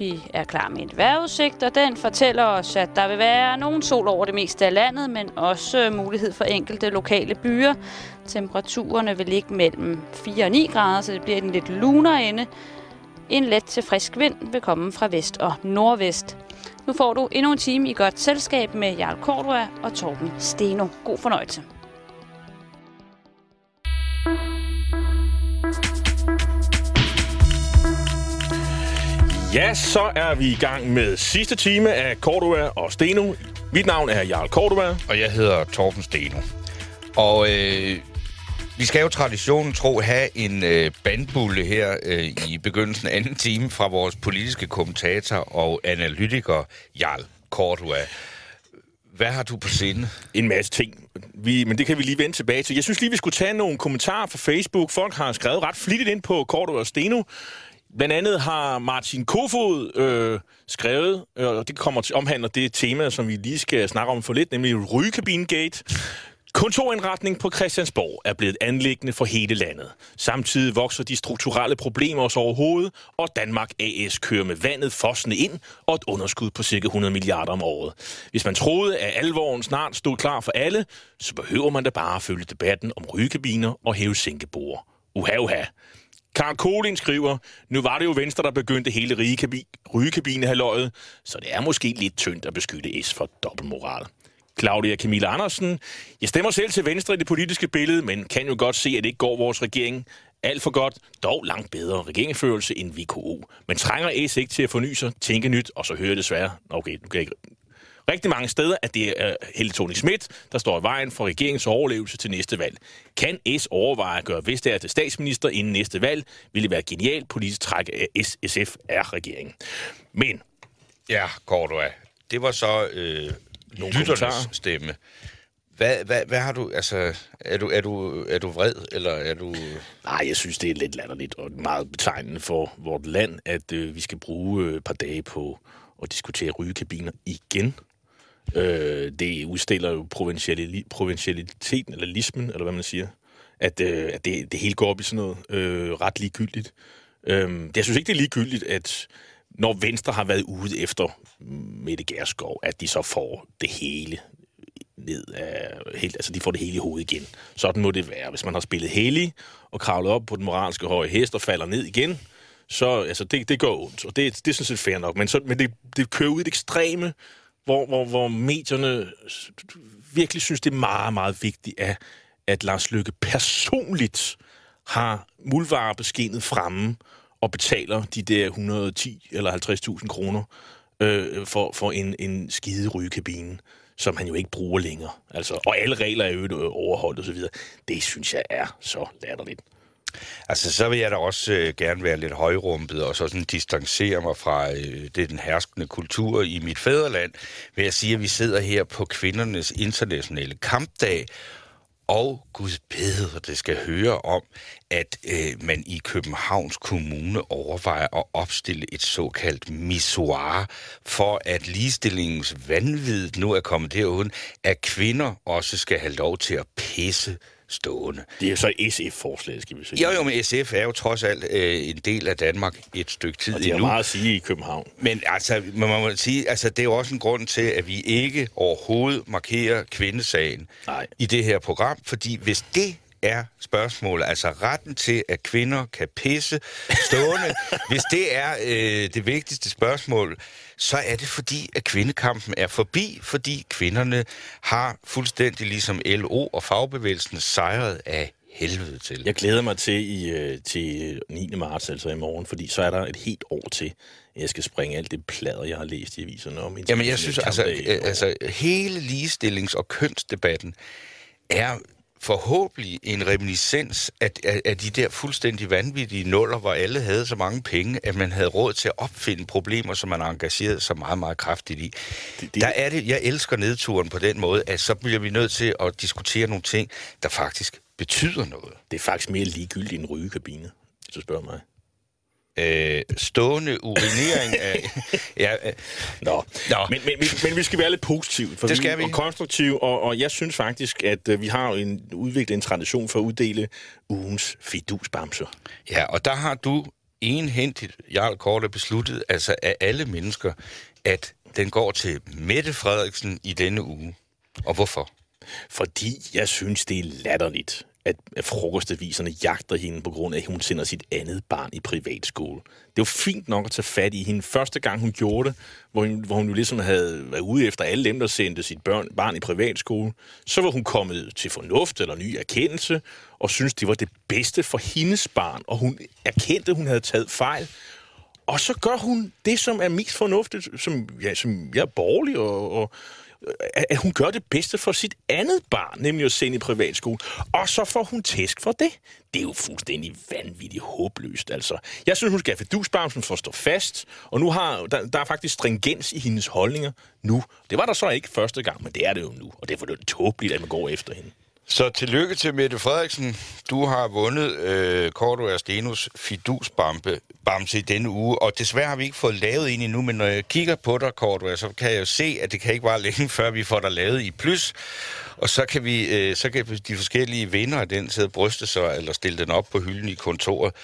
Vi er klar med en vejrudsigt, og den fortæller os, at der vil være nogen sol over det meste af landet, men også mulighed for enkelte lokale byer. Temperaturerne vil ligge mellem 4 og 9 grader, så det bliver en lidt lunere ende. En let til frisk vind vil komme fra vest og nordvest. Nu får du endnu en time i godt selskab med Jarl Cordua og Torben Steno. God fornøjelse. Ja, så er vi i gang med sidste time af Cordua og Steno. Mit navn er Jarl Cordua. Og jeg hedder Torben Steno. Og vi skal jo traditionen tro have en bandbulle her i begyndelsen af anden time fra vores politiske kommentator og analytiker Jarl Cordua. Hvad har du på sinde? En masse ting. Men det kan vi lige vende tilbage til. Jeg synes lige, vi skulle tage nogle kommentarer fra Facebook. Folk har skrevet ret flittigt ind på Cordua og Steno. Blandt andet har Martin Kofod skrevet, og det kommer til omhandler det tema, som vi lige skal snakke om for lidt, nemlig Rygekabinegate. Kontorindretning på Christiansborg er blevet anliggende for hele landet. Samtidig vokser de strukturelle problemer os overhovedet, og Danmark AS kører med vandet fossende ind og et underskud på ca. 100 milliarder om året. Hvis man troede, at alvoren snart stod klar for alle, så behøver man da bare at følge debatten om rygekabiner og hæve sænkebord. Uha. Karl Kolin skriver, nu var det jo Venstre, der begyndte hele rygekabinehalløjet, så det er måske lidt tyndt at beskytte S for dobbeltmoral. Claudia Camilla Andersen, jeg stemmer selv til Venstre i det politiske billede, men kan jo godt se, at det ikke går vores regering alt for godt, dog langt bedre regeringsførelse end VKO. Men trænger S ikke til at forny sig, tænke nyt, og så hører desværre, okay, nu kan jeg ikke rigtig mange steder, at det er Helle Thorning-Schmidt, der står i vejen for regeringens overlevelse til næste valg. Kan S overveje at gøre Vestager til statsminister inden næste valg? Vil det være genialt politisk træk af SF-R-regeringen. Men... Ja, Cordua, det var så lytternes stemme. Hvad har du, altså, er du vred, eller er du... Nej, jeg synes, det er lidt latterligt og meget betegnende for vort land, at vi skal bruge et par dage på at diskutere rygekabiner igen. Det udstiller jo provincialiteten, eller lismen, eller hvad man siger. At det hele går op i sådan noget ret ligegyldigt. Jeg synes ikke, det er ligegyldigt, at når Venstre har været ude efter Mette Gjerskov, at de så får det hele ned af... Altså, de får det hele i hovedet igen. Sådan må det være. Hvis man har spillet hellig og kravlet op på den moralske høje hest og falder ned igen, så altså, det går ondt, og det er sådan set fair nok. Men det kører ud i det ekstreme, hvor medierne virkelig synes, det er meget, meget vigtigt, at Lars Løkke personligt har muldvarebeskinnet fremme og betaler de der 110 eller 50.000 kroner for en skide rygekabine, som han jo ikke bruger længere. Altså, og alle regler er jo overholdt og så videre. Det synes jeg er så latterligt. Altså, så vil jeg da også gerne være lidt højrumpet og så sådan distancere mig fra den herskende kultur i mit fædreland, ved at sige, at vi sidder her på kvindernes internationale kampdag, og Gud bedre, det skal høre om, at man i Københavns Kommune overvejer at opstille et såkaldt missoir, for at ligestillingens vanvid nu er kommet derud, at kvinder også skal have lov til at pisse stående. Det er jo så SF-forslag, skal vi sige. Jo, men SF er jo trods alt en del af Danmark et stykke tid endnu. Og det er meget at sige i København. Men altså, man må sige, altså, det er jo også en grund til, at vi ikke overhovedet markerer kvindesagen i det her program, fordi hvis det er spørgsmålet, altså retten til, at kvinder kan pisse stående, hvis det er det vigtigste spørgsmål, så er det fordi, at kvindekampen er forbi, fordi kvinderne har fuldstændig ligesom LO og fagbevægelsen sejret af helvede til. Jeg glæder mig til 9. marts, altså i morgen, fordi så er der et helt år til, at jeg skal springe alt det plader, jeg har læst i aviserne om. Jamen jeg synes, altså hele ligestillings- og kønsdebatten er forhåbentlig en reminiscens af de der fuldstændig vanvittige nuller, hvor alle havde så mange penge, at man havde råd til at opfinde problemer, som man engageret så meget, meget kraftigt i. Der er det, jeg elsker nedturen på den måde, at så bliver vi nødt til at diskutere nogle ting, der faktisk betyder noget. Det er faktisk mere ligegyldigt end rygekabine, hvis du spørger mig. Stående urinering af... Nå. Men vi skal være lidt positive. Det skal vi. Og konstruktive, og jeg synes faktisk, at vi har udviklet en tradition for at uddele ugens fidusbamser. Ja, og der har du enhændigt, Jarl Corte, besluttet, altså af alle mennesker, at den går til Mette Frederiksen i denne uge. Og hvorfor? Fordi jeg synes, det er latterligt, at frokostaviserne jagter hende på grund af, at hun sender sit andet barn i privatskole. Det var fint nok at tage fat i hende første gang, hun gjorde det, hvor hun jo ligesom havde været ude efter alle dem, der sendte sit barn i privatskole. Så var hun kommet til fornuft eller ny erkendelse, og syntes, det var det bedste for hendes barn, og hun erkendte, at hun havde taget fejl. Og så gør hun det, som er mest fornuftigt, som jeg er borgerlig, og at hun gør det bedste for sit andet barn, nemlig at sende i privatskole. Og så får hun tæsk for det. Det er jo fuldstændig vanvittigt håbløst, altså. Jeg synes, hun skal have fidusbamsen for at stå fast, og nu der er faktisk stringens i hendes holdninger nu. Det var der så ikke første gang, men det er det jo nu, og derfor er det tåbeligt, at man går efter hende. Så tillykke til Mette Frederiksen. Du har vundet Cordua Stenos fidusbamse i denne uge, og desværre har vi ikke fået lavet en endnu, men når jeg kigger på dig, Cordua, så kan jeg jo se, at det kan ikke være længe, før vi får dig lavet i plus, og så kan de forskellige vinder af den sidde og bryste sig, eller stille den op på hylden i kontoret.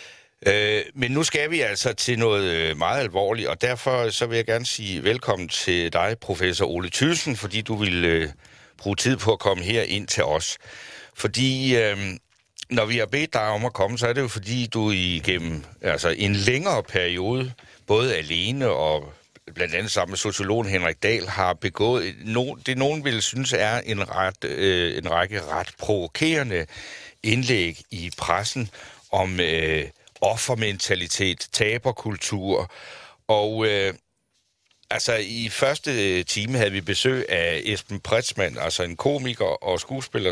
Men nu skal vi altså til noget meget alvorligt, og derfor så vil jeg gerne sige velkommen til dig, professor Ole Thyssen, fordi du vil bruge tid på at komme her ind til os. Fordi når vi har bedt dig om at komme, så er det jo fordi, du igennem en længere periode, både alene og blandt andet sammen med sociologen Henrik Dahl, har begået det nogen vil synes er en række ret provokerende indlæg i pressen om offermentalitet, taberkultur, og i første time havde vi besøg af Esben Pretzmann, altså en komiker og skuespiller,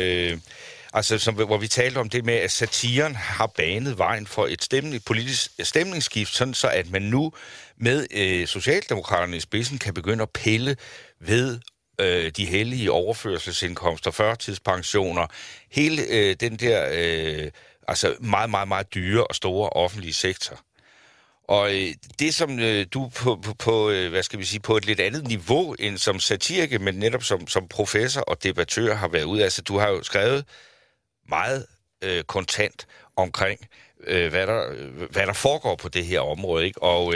hvor vi talte om det med, at satiren har banet vejen for et politisk stemningsskift, sådan så at man nu med Socialdemokraterne i spidsen kan begynde at pille ved de hellige overførselsindkomster, førtidspensioner, hele den der meget, meget, meget dyre og store offentlige sektor. Og det, som du på et lidt andet niveau end som satiriker, men netop som professor og debattør har været ude af, altså du har jo skrevet meget kontant omkring, hvad der foregår på det her område, ikke? Og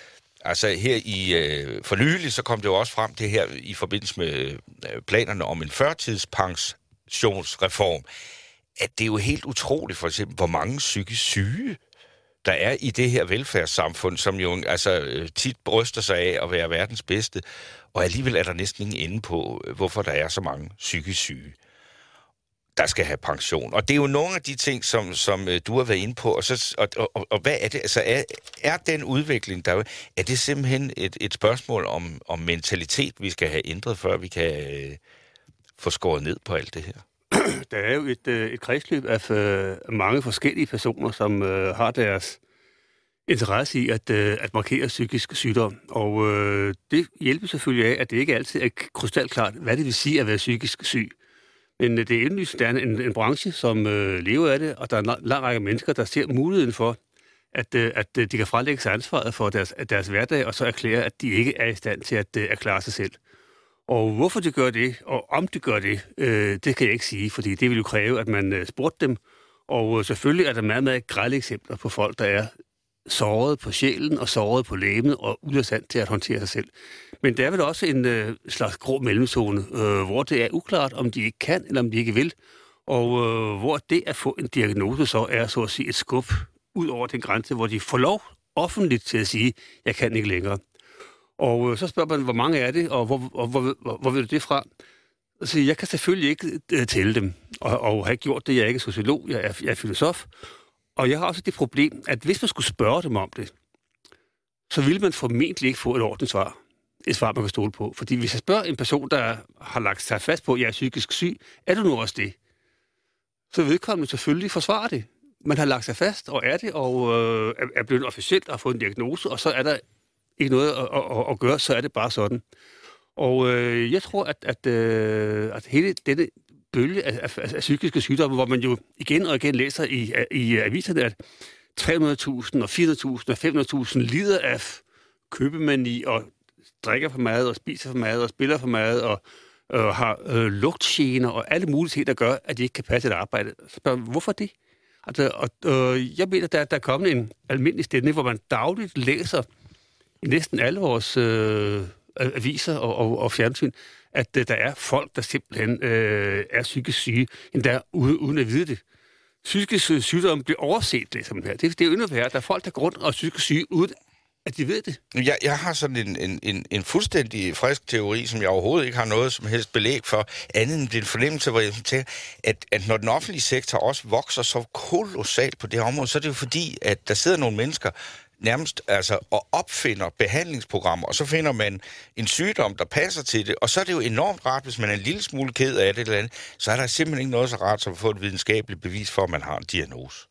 her for nylig, så kom det jo også frem det her i forbindelse med planerne om en førtidspensionsreform, at det er jo helt utroligt, for eksempel, hvor mange psykisk syge der er i det her velfærdssamfund, som jo tit bryster sig af at være verdens bedste, og alligevel er der næsten ingen ende på, hvorfor der er så mange psykisk syge, der skal have pension. Og det er jo nogle af de ting, som du har været inde på, og hvad er det? Altså, er den udvikling, der er det simpelthen et spørgsmål om mentalitet, vi skal have ændret, før vi kan få skåret ned på alt det her? Der er jo et kredsløb af mange forskellige personer, som har deres interesse i at markere psykisk sygdom. Og det hjælper selvfølgelig af, at det ikke altid er krystalklart, hvad det vil sige at være psykisk syg. Men det er indlysende, der er en branche, som lever af det, og der er en lang række mennesker, der ser muligheden for, at de kan frelægge sig ansvaret for deres hverdag, og så erklære, at de ikke er i stand til at klare sig selv. Og hvorfor de gør det, og om de gør det, det kan jeg ikke sige, fordi det vil jo kræve, at man spurgte dem. Og selvfølgelig er der meget, meget grelle eksempler på folk, der er såret på sjælen og såret på legemet og ude af stand til at håndtere sig selv. Men der er vel også en slags grå mellemzone, hvor det er uklart, om de ikke kan eller om de ikke vil. Og hvor det at få en diagnose så er så at sige et skub ud over den grænse, hvor de får lov offentligt til at sige, jeg kan ikke længere. Og så spørger man, hvor mange er det, og hvor vil du det fra? Altså, jeg kan selvfølgelig ikke tælle dem, og har ikke gjort det. Jeg er ikke sociolog, jeg er filosof. Og jeg har også det problem, at hvis man skulle spørge dem om det, så ville man formentlig ikke få et ordentligt svar. Et svar, man kan stole på. Fordi hvis jeg spørger en person, der har lagt sig fast på, at jeg er psykisk syg, er du nu også det? Så vedkommende selvfølgelig forsvarer det. Man har lagt sig fast, og er det, og er blevet officielt og har fået en diagnose, og så er der ikke noget at gøre, så er det bare sådan. Og jeg tror, at hele denne bølge af psykiske sygdomme, hvor man jo igen og igen læser i aviserne, at 300.000 og 400.000 og 500.000 lider af købemani og drikker for meget og spiser for meget og spiller for meget og har lugtgener og alle mulige ting, der gør, at de ikke kan passe et arbejde. Så spørger man, hvorfor det? Jeg mener, der er kommet en almindelig stemning, hvor man dagligt læser i næsten alle vores aviser og fjernsyn, at der er folk, der simpelthen er psykisk syge, endda uden at vide det. Psykisk sygdom bliver overset, det som her. Det er jo endnu værre. Der er folk, der går rundt og er psykisk syge, uden at de ved det. Jeg har sådan en fuldstændig frisk teori, som jeg overhovedet ikke har noget som helst belæg for, andet end den fornemmelse, hvor jeg tænker, at når den offentlige sektor også vokser så kolossalt på det her område, så er det jo fordi, at der sidder nogle mennesker nærmest og opfinder behandlingsprogrammer, og så finder man en sygdom, der passer til det, og så er det jo enormt rart, hvis man er en lille smule ked af det eller andet, så er der simpelthen ikke noget så rart som at få et videnskabeligt bevis for, at man har en diagnose.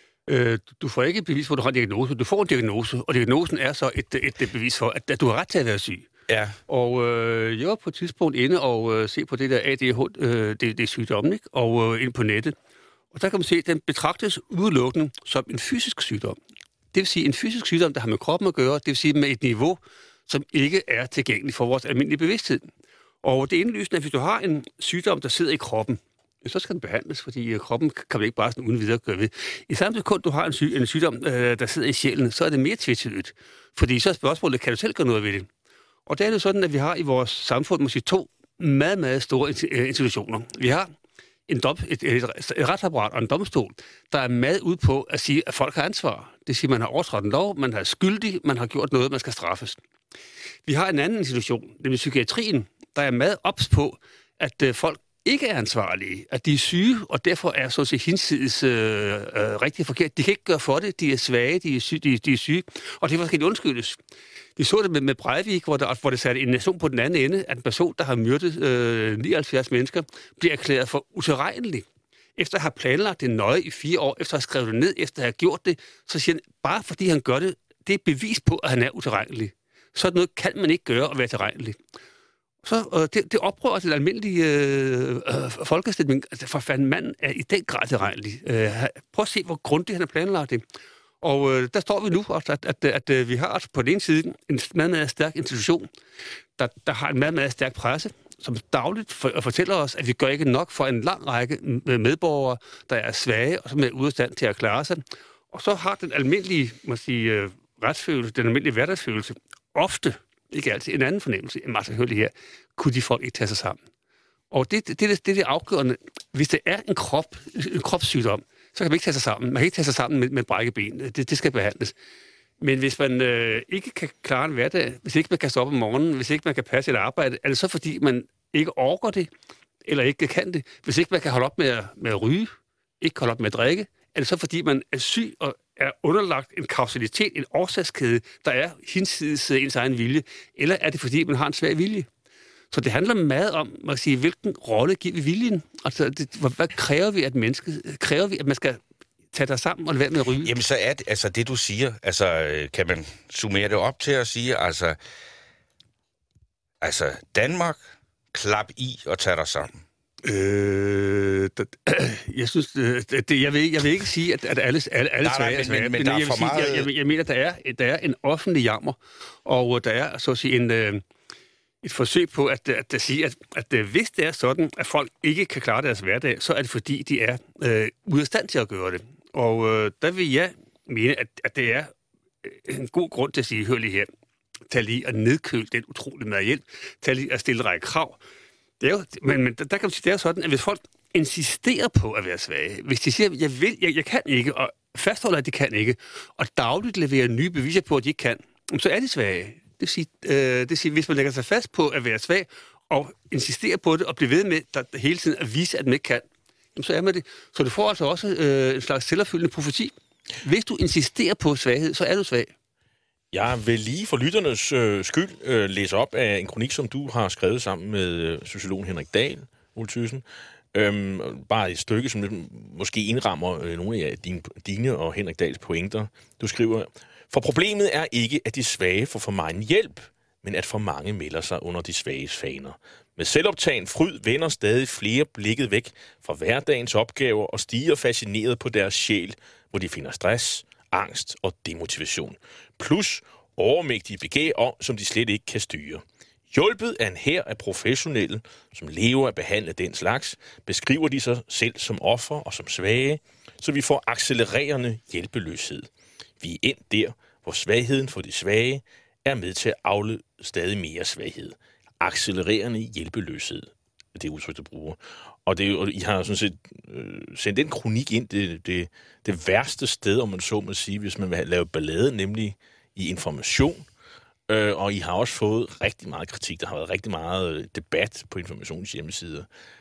Du får ikke et bevis for, at du har en diagnose. Du får en diagnose, og diagnosen er så et bevis for, at du har ret til at være syg. Ja. Og jeg var på et tidspunkt inde og se på det der ADHD, det er sygdommen, ikke? Og inde på nettet. Og der kan man se, at den betragtes udelukkende som en fysisk sygdom. Det vil sige en fysisk sygdom, der har med kroppen at gøre, det vil sige med et niveau, som ikke er tilgængeligt for vores almindelige bevidsthed. Og det er indlysende, at hvis du har en sygdom, der sidder i kroppen, så skal den behandles, fordi kroppen kan man ikke bare sådan uden videre gøre ved. I samme sekund, du har en sygdom, der sidder i sjælen, så er det mere tvetydigt. Fordi så er spørgsmålet, kan du selv gøre noget ved det? Og det er jo sådan, at vi har i vores samfund måske 2 meget, meget store institutioner. Vi har et retsapparat og en domstol, der er meget ud på at sige, at folk har ansvar. Det siger, at man har overtrådt en lov, man har skyldig, man har gjort noget, man skal straffes. Vi har en anden institution, nemlig psykiatrien, der er meget ops på, at folk ikke er ansvarlige, at de er syge, og derfor er så at sige hinsides rigtig forkert. De kan ikke gøre for det, de er svage, de er syge, og det skal de undskyldes. Vi så det med Breivik, hvor det satte en nation på den anden ende, at en person, der har myrdet 79 mennesker, bliver erklæret for utilregnelig. Efter at have planlagt det nøje i 4 år, efter at have skrevet det ned, efter at have gjort det, så siger han, bare fordi han gør det, det er bevis på, at han er utilregnelig. Sådan noget kan man ikke gøre og være tilregnelig. Så det oprører til den almindelige folkestemning. For fanden, manden er i den grad tilregnelig. Prøv at se, hvor grundigt han har planlagt det. Og der står vi nu, at vi har på den ene side en meget, meget stærk institution, der har en meget, meget stærk presse, som dagligt fortæller os, at vi gør ikke nok for en lang række medborgere, der er svage og som er ude af stand til at klare sig. Og så har den almindelige retsfølelse, den almindelige hverdagsfølelse, ofte, ikke altid, en anden fornemmelse, en meget selvfølgelig her, kunne de folk ikke tage sig sammen. Og det er det afgørende. Hvis det er en kropssygdom, så kan man ikke tage sig sammen. Man kan ikke tage sig sammen med brække ben. Det skal behandles. Men hvis man ikke kan klare en hverdag, hvis ikke man kan stå op om morgenen, hvis ikke man kan passe et arbejde, er det så fordi, man ikke orker det, eller ikke kan det? Hvis ikke man kan holde op med at ryge, ikke holde op med at drikke, er det så fordi, man er syg og er underlagt en kausalitet, en årsagskæde, der er hinsides ens egen vilje, eller er det fordi, man har en svag vilje? Så det handler meget om, hvilken rolle giver vi viljen? Altså, hvad kræver vi, at mennesket? Kræver vi, at man skal tage dig sammen og lade være med at ryge? Jamen, så er det, det du siger, kan man summere det op til at sige, Danmark, klap i og tag dig sammen. Jeg synes, jeg vil ikke sige, at alle svage er svage. Men der er for meget... Jeg mener, der er en offentlig jammer, og der er så at sige et forsøg på at sige, at hvis det er sådan, at folk ikke kan klare deres hverdag, så er det fordi, de er ude af stand til at gøre det. Og der vil jeg mene, at det er en god grund til at sige, hør lige her, tag lige at nedkøle den utrolige meget hjælp, tag lige at stille række krav. Det er jo, men der kan man sige, det er sådan, at hvis folk insisterer på at være svage, hvis de siger, jeg kan ikke, og fastholder, at de kan ikke, og dagligt leverer nye beviser på, at de ikke kan, så er de svage. Det vil sige, hvis man lægger sig fast på at være svag, og insisterer på det, og bliver ved med hele tiden at vise, at man ikke kan, så er man det. Så du får altså også en slags selvopfyldende profeti. Hvis du insisterer på svaghed, så er du svag. Jeg vil lige for lytternes skyld læse op af en kronik, som du har skrevet sammen med sociologen Henrik Dahl, Ole Thyssen. Bare et stykke, som måske indrammer nogle af dine og Henrik Dahls pointer. Du skriver, for problemet er ikke, at de svage får for meget hjælp, men at for mange melder sig under de svages faner. Med selvoptagen fryd vender stadig flere blikket væk fra hverdagens opgaver og stiger fascineret på deres sjæl, hvor de finder stress, angst og demotivation. Plus overmægtige begær, som de slet ikke kan styre. Hjulpet af en hær af professionelle, som lever at behandle den slags, beskriver de sig selv som offer og som svage, så vi får accelererende hjælpeløshed. Vi er endt der, hvor svagheden for de svage er med til at aflede stadig mere svaghed. Accelererende hjælpeløshed, det er udtryk, der bruger. Og I har sådan set sendt den kronik ind det værste sted, om man så må sige, hvis man vil lave ballade, nemlig i Information. Og I har også fået rigtig meget kritik. Der har været rigtig meget debat på Informations hjemmesider.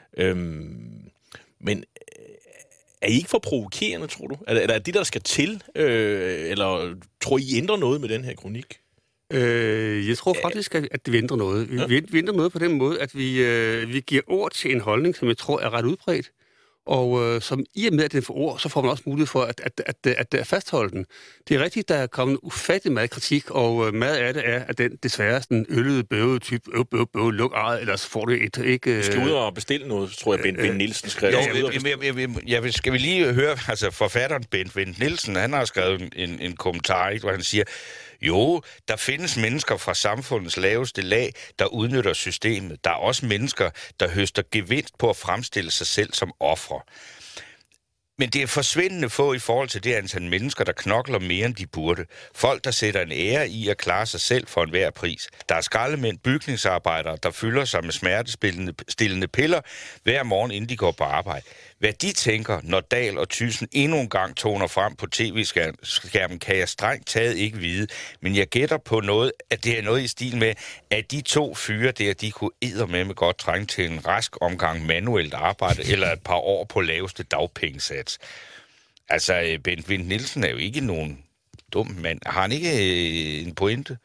Men er I ikke for provokerende, tror du? Er det, der skal til? Eller tror I ændrer noget med den her kronik? Jeg tror faktisk, at vi ændrer noget. Vi ændrer noget på den måde, at vi giver ord til en holdning, som jeg tror er ret udbredt. Og som i og med, at den får ord, så får man også mulighed for at fastholde den. Det er rigtigt, der er kommet ufattelig meget kritik, og meget af det er, at den desværre sådan øllede, bøvede type, luk ejet, ellers får det et ikke... Vi skal ud og bestille noget, tror jeg, Bent Nielsen skrev. Skal vi lige høre, altså forfatteren Bent Nielsen, han har skrevet en kommentar, hvor han siger, jo, der findes mennesker fra samfundets laveste lag, der udnytter systemet. Der er også mennesker, der høster gevinst på at fremstille sig selv som ofre. Men det er forsvindende få i forhold til det antal mennesker, der knokler mere end de burde. Folk, der sætter en ære i at klare sig selv for enhver pris. Der er skraldemænd, bygningsarbejdere, der fylder sig med smertestillende piller hver morgen, inden de går på arbejde. Hvad de tænker, når Dahl og Thyssen endnu en gang toner frem på tv-skærmen, kan jeg strengt taget ikke vide. Men jeg gætter på noget, at det er noget i stil med, at de to fyre der, de kunne eddermame godt trænge til en rask omgang manuelt arbejde, eller et par år på laveste dagpengesats. Altså, Bent Nielsen er jo ikke nogen dum mand. Har han ikke en pointe?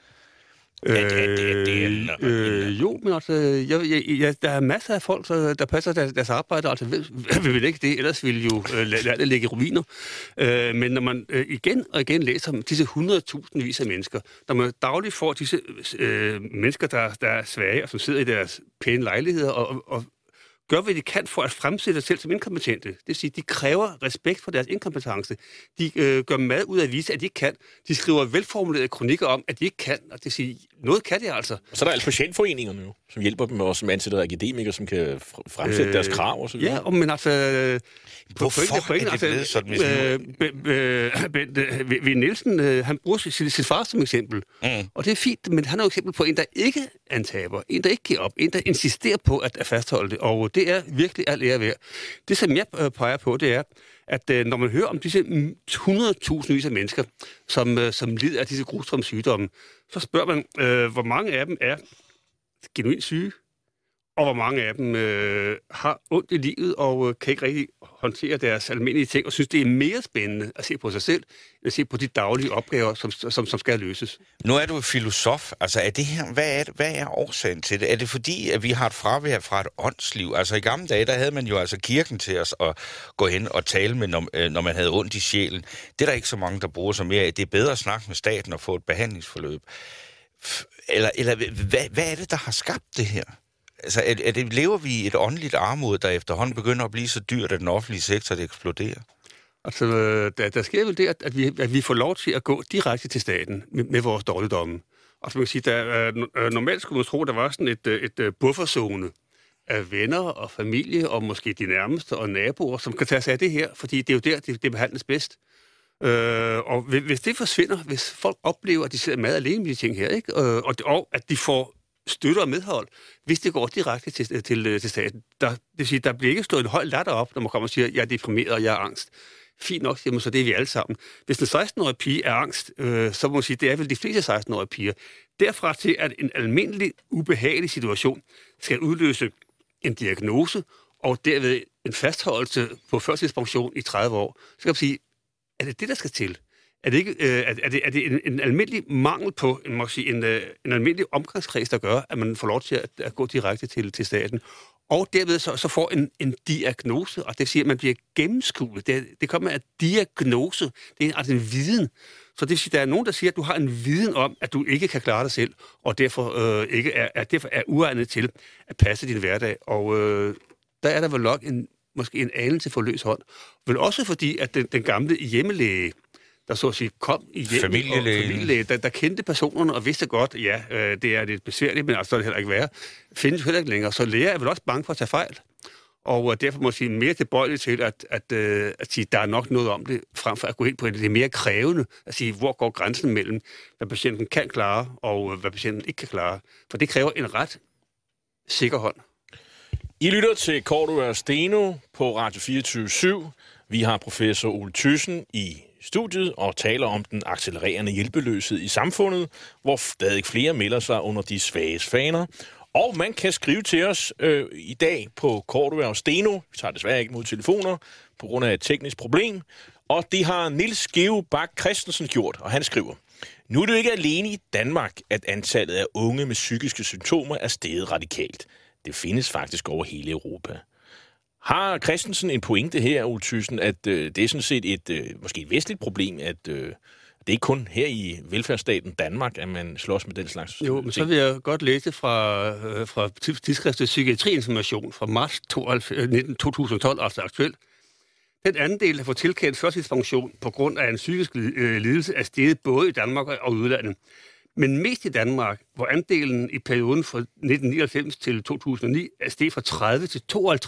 Jo, men altså, der er masser af folk, der passer deres arbejde, altså vil ikke det, ellers ville jo landet ligge i ruiner. Men når man igen og igen læser om disse 100.000 vis af mennesker, når man dagligt får disse mennesker, der er svage, og som sidder i deres pæne lejligheder, og gør, hvad de kan for at fremstille sig selv som inkompetente. Det vil sige, de kræver respekt for deres inkompetence. De gør mad ud af at vise, at de ikke kan. De skriver velformulerede kronikker om, at de ikke kan. Og det vil sige, noget kan de altså. Og så er der altså patientforeningerne jo, som hjælper dem, og som ansætter akademikere, som kan fremsætte deres krav og så videre. Ja, men altså... Hvorfor er det blevet sådan? Bent Nielsen, han bruger sit far som eksempel. Og det er fint, men han er jo eksempel på en, der ikke antaber. En, der ikke giver op. En, der insisterer på at fastholde det. Og det er virkelig alt ære værd. Det, som jeg peger på, det er, at når man hører om disse 100.000 vis af mennesker, som lider af disse grusomme sygdomme, så spørger man, hvor mange af dem er genuint syge, og hvor mange af dem har ondt i livet og kan ikke rigtig håndtere deres almindelige ting, og synes, det er mere spændende at se på sig selv, end at se på de daglige opgaver, som skal løses. Nu er du filosof. Altså, er det her, hvad er årsagen til det? Er det fordi, at vi har et fravær fra et åndsliv? Altså, i gamle dage, der havde man jo altså kirken til os at gå hen og tale med, når man havde ondt i sjælen. Det er der ikke så mange, der bruger sig mere af. Det er bedre at snakke med staten og få et behandlingsforløb. Eller hvad er det, der har skabt det her? Altså, lever vi i et åndeligt armod, der efterhånden begynder at blive så dyrt, at den offentlige sektor det eksploderer? Altså, der sker vel det, at vi får lov til at gå direkte til staten med vores dårligdomme. Og så man kan sige, normalt skulle man tro, der var sådan et bufferzone af venner og familie, og måske de nærmeste og naboer, som kan tage sig af det her, fordi det er jo der, det behandles bedst. Og hvis det forsvinder, hvis folk oplever, at de sidder meget alene med de ting her, ikke? Og at de får støtte og medhold, hvis det går direkte til staten. Det vil sige, der bliver ikke slået en høj latter op, når man kommer og siger, jeg er deprimeret og jeg er angst. Fint nok, jamen, så det er vi alle sammen. Hvis en 16-årig pige er angst, så må man sige, det er vel de fleste 16-årige piger. Derfra til, at en almindelig, ubehagelig situation skal udløse en diagnose, og derved en fastholdelse på førtidspension i 30 år, så kan man sige, er det det, der skal til? Er det en almindelig mangel på en almindelig omgangskreds, der gør, at man får lov til at gå direkte til staten? Og derved så får en diagnose, og det vil sige, at man bliver gennemskuet. Det kommer af diagnose. Det er altså en viden. Så det vil sige, at der er nogen, der siger, at du har en viden om, at du ikke kan klare dig selv, og derfor derfor er uegnet til at passe din hverdag. Og der er der vel nok måske en anelse for løs hånd. Men også fordi, at den gamle hjemmelæge, der så at sige kom i hjem, familielæge, der kendte personerne og vidste godt, det er lidt besværligt, men altså det heller ikke være. Findes heller ikke længere, så læger er vel også bange for at tage fejl. Og derfor må jeg sige mere tilbøjeligt til, at sige, der er nok noget om det, frem for at gå ind på det mere krævende, at sige, hvor går grænsen mellem, hvad patienten kan klare, og hvad patienten ikke kan klare. For det kræver en ret sikker hånd. I lytter til Cordua og Steno på Radio 24/7. Vi har professor Ole Thyssen i studiet og taler om den accelererende hjælpeløshed i samfundet, hvor stadig flere melder sig under de svages faner. Og man kan skrive til os i dag på Cordua og Steno. Vi tager desværre ikke mod telefoner på grund af et teknisk problem. Og det har Niels Geo Bak Christensen gjort, og han skriver: Nu er det jo ikke alene i Danmark, at antallet af unge med psykiske symptomer er steget radikalt. Det findes faktisk over hele Europa. Har Christensen en pointe her, Ole Thyssen, at det er sådan set måske et vestligt problem, at det er ikke kun her i velfærdsstaten Danmark, at man slås med den slags Jo, men så vil jeg godt læse fra tidsskriftet Psykiatriinformation fra marts 2012, altså aktuelt. Den anden del har fået tilkendt førtidspension på grund af en psykisk lidelse er steget både i Danmark og udlandet. Men mest i Danmark, hvor andelen i perioden fra 1999 til 2009 er steget fra 30 til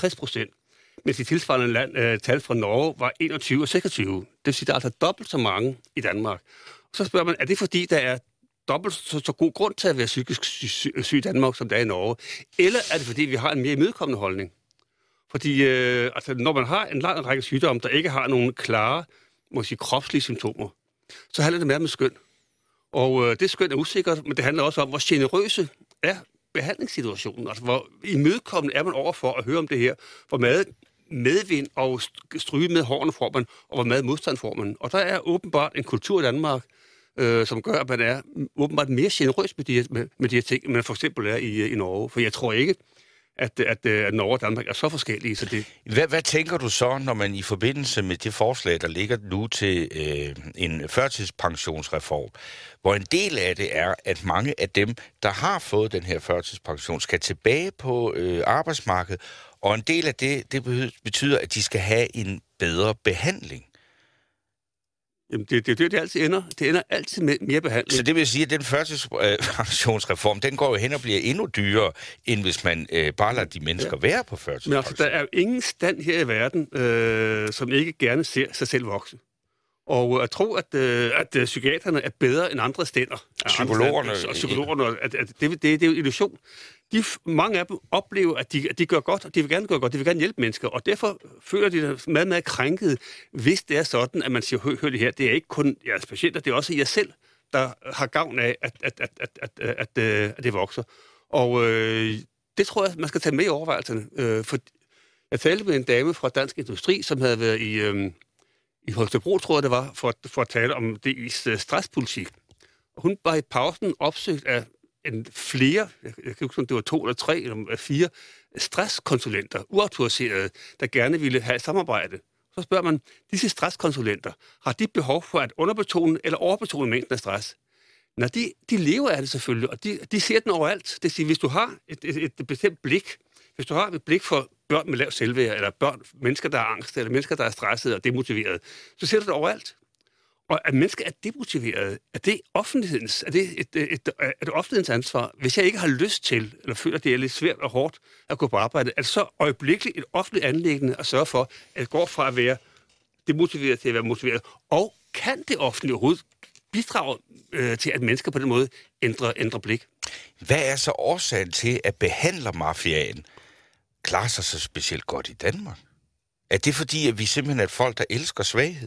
52%, mens i tilsvarende tal fra Norge var 21 og 26. Det vil sige, der er altså dobbelt så mange i Danmark. Og så spørger man, er det fordi, der er dobbelt så god grund til at være psykisk syg i Danmark, som der er i Norge? Eller er det fordi, vi har en mere imødekommende holdning? Fordi når man har en lang række sygdomme, der ikke har nogen klare, kropslige symptomer, så handler det mere om skøn. Og det skøn er usikkert, men det handler også om, hvor generøse er behandlingssituationen. Altså, hvor imødekommende er man overfor at høre om det her. Hvor meget medvind og stryge med hårene får man, og hvor meget modstand får man. Og der er åbenbart en kultur i Danmark, som gør, at man er åbenbart mere generøs med de her ting, end man for eksempel er i Norge. For jeg tror ikke, at Norge og Danmark er så forskellige. Så det... Hvad tænker du så, når man i forbindelse med det forslag, der ligger nu til en førtidspensionsreform, hvor en del af det er, at mange af dem, der har fået den her førtidspension, skal tilbage på arbejdsmarkedet, og en del af det betyder, at de skal have en bedre behandling? Jamen, det altid ender. Det ender altid med mere behandling. Så det vil sige, at den førtidspensionsreform, den går jo hen og bliver endnu dyrere, end hvis man bare lader de mennesker være på førtidspension. Men altså, der er jo ingen stand her i verden, som ikke gerne ser sig selv vokse. Og jeg tror, at psykiaterne er bedre end andre stænder. Psykologerne. Det er jo illusion. Mange af dem oplever, at de gør godt, og de vil gerne gøre godt, de vil gerne hjælpe mennesker, og derfor føler de sig meget, meget krænket, hvis det er sådan, at man siger, hør det her, det er ikke kun jeres patienter, det er også jer selv, der har gavn af, at det vokser. Og det tror jeg, man skal tage med i overvejelserne. For jeg talte med en dame fra Dansk Industri, som havde været i Holstebro, tror jeg det var, for at tale om det i stresspolitik. Og hun var i pausen opsøgt af flere, jeg kan huske, om det var 2 eller 3 eller 4 stresskonsulenter, uautoriserede, der gerne ville have samarbejde. Så spørger man, disse stresskonsulenter, har de behov for at underbetone eller overbetone mængden af stress? Når de lever af det selvfølgelig, og de ser den overalt. Det vil sige, hvis du har et bestemt blik, hvis du har et blik for børn med lavt selvværd, eller mennesker, der er angst, eller mennesker, der er stressede og demotiverede, så ser du det overalt. Og at mennesker er demotiverede, er det offentlighedens, er det offentlighedens ansvar? Hvis jeg ikke har lyst til, eller føler, at det er lidt svært og hårdt at gå på arbejde, er det så øjeblikkeligt et offentligt anliggende at sørge for, at det går fra at være demotiveret til at være motiveret? Og kan det offentlige overhovedet bidrage til, at mennesker på den måde ændrer blik? Hvad er så årsagen til, at behandlermafiaen klarer sig så specielt godt i Danmark? Er det fordi, at vi simpelthen er et folk, der elsker svaghed?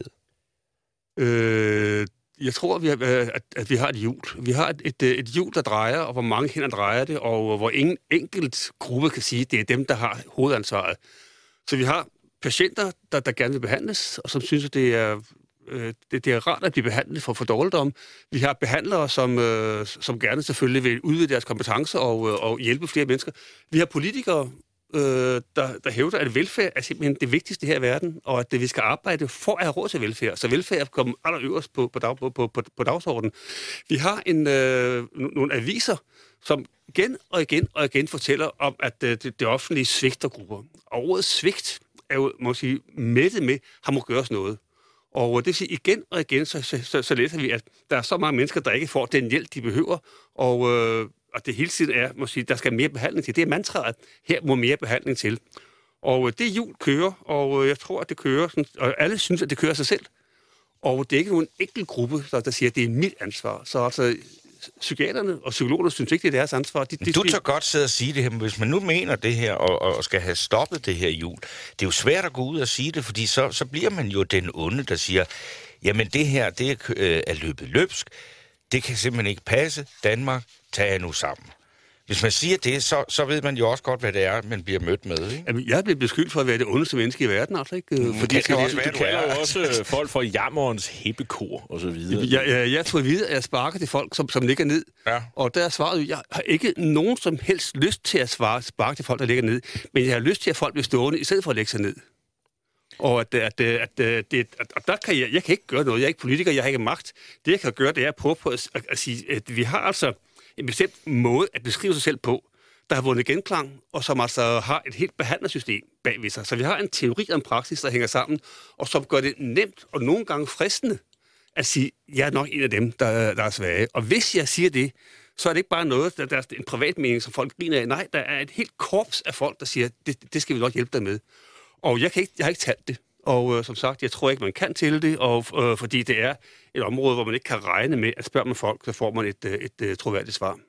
Jeg tror, at vi har et hjul. Vi har et hjul, der drejer, og hvor mange hænder drejer det, og hvor ingen enkelt gruppe kan sige, at det er dem, der har hovedansvaret. Så vi har patienter, der gerne vil behandles, og som synes, at det er rart at blive behandlet for dårligdom. Vi har behandlere, som gerne selvfølgelig vil udvide deres kompetencer og hjælpe flere mennesker. Vi har politikere, der hævder, at velfærd er simpelthen det vigtigste her i verden, og at vi skal arbejde for at have råd til velfærd. Så velfærd kommer allerøverst på dagsordenen. Vi har nogle aviser, som igen og igen fortæller om, at det offentlige svigter grupper. Og ordet svigt er jo, må sige, mættet med, har må gøres noget. Og det vil sige, igen og igen, så læser vi, at der er så mange mennesker, der ikke får den hjælp, de behøver, og det hele tiden er, må sige, der skal mere behandling til. Det er mantraet, her må mere behandling til. Og det hjul kører, og jeg tror, at det kører, sådan, og alle synes, at det kører sig selv. Og det er ikke nogen enkelt gruppe, der siger, at det er mit ansvar. Så altså, psykiaterne og psykologerne synes ikke, det er deres ansvar. Du tør godt sidde og sige det her, men hvis man nu mener det her, og skal have stoppet det her hjul, det er jo svært at gå ud og sige det, fordi så bliver man jo den onde, der siger, jamen det her, det er løbet løbsk, det kan simpelthen ikke passe, Danmark, tag jer nu sammen. Hvis man siger det, så ved man jo også godt, hvad det er, man bliver mødt med, ikke? Jamen, jeg er blevet beskyldt for at være det ondeste menneske i verden, altså, ikke? Fordi det kan også være, du kalder jo også folk for jammerens heppekor, og så videre. Jeg tror at vide, at jeg sparker til folk, som ligger ned. Ja. Og der er svaret, jeg har ikke nogen som helst lyst til at sparke til folk, der ligger ned, men jeg har lyst til, at folk bliver stående, i stedet for at lægge sig ned. Og der kan jeg kan ikke gøre noget. Jeg er ikke politiker, jeg har ikke magt. Det, jeg kan gøre, det er at prøve på at sige, at vi har altså en bestemt måde at beskrive sig selv på, der har vundet genklang, og som altså har et helt behandlersystem bagved sig. Så vi har en teori og en praksis, der hænger sammen, og som gør det nemt og nogle gange fristende at sige, jeg er nok en af dem, der er svage. Og hvis jeg siger det, så er det ikke bare noget, der er en privat mening, som folk griner af. Nej, der er et helt korps af folk, der siger, det skal vi nok hjælpe dig med. Og jeg har ikke talt det. Og som sagt, jeg tror ikke, man kan til det, og fordi det er et område, hvor man ikke kan regne med, at spørger man folk, så får man et troværdigt svar.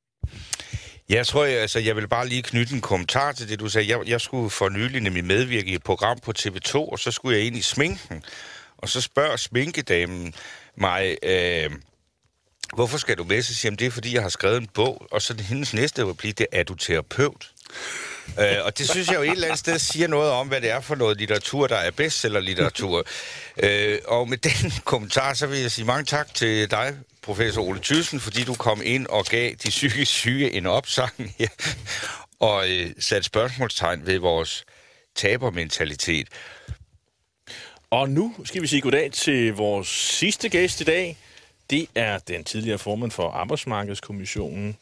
Jeg tror, jeg vil bare lige knytte en kommentar til det, du sagde. Jeg skulle for nylig nemlig medvirke i et program på TV2, og så skulle jeg ind i sminken. Og så spørger sminkedamen mig, hvorfor skal du med? Så siger jeg, det er, fordi jeg har skrevet en bog, og så hendes næste replik, det er du terapeut. Og det synes jeg jo et eller andet sted siger noget om, hvad det er for noget litteratur, der er bestsellerlitteratur. Og med den kommentar, så vil jeg sige mange tak til dig, professor Ole Thyssen, fordi du kom ind og gav de psykisk syge en opsang her, og satte spørgsmålstegn ved vores tabermentalitet. Og nu skal vi sige goddag til vores sidste gæst i dag. Det er den tidligere formand for Arbejdsmarkedskommissionen,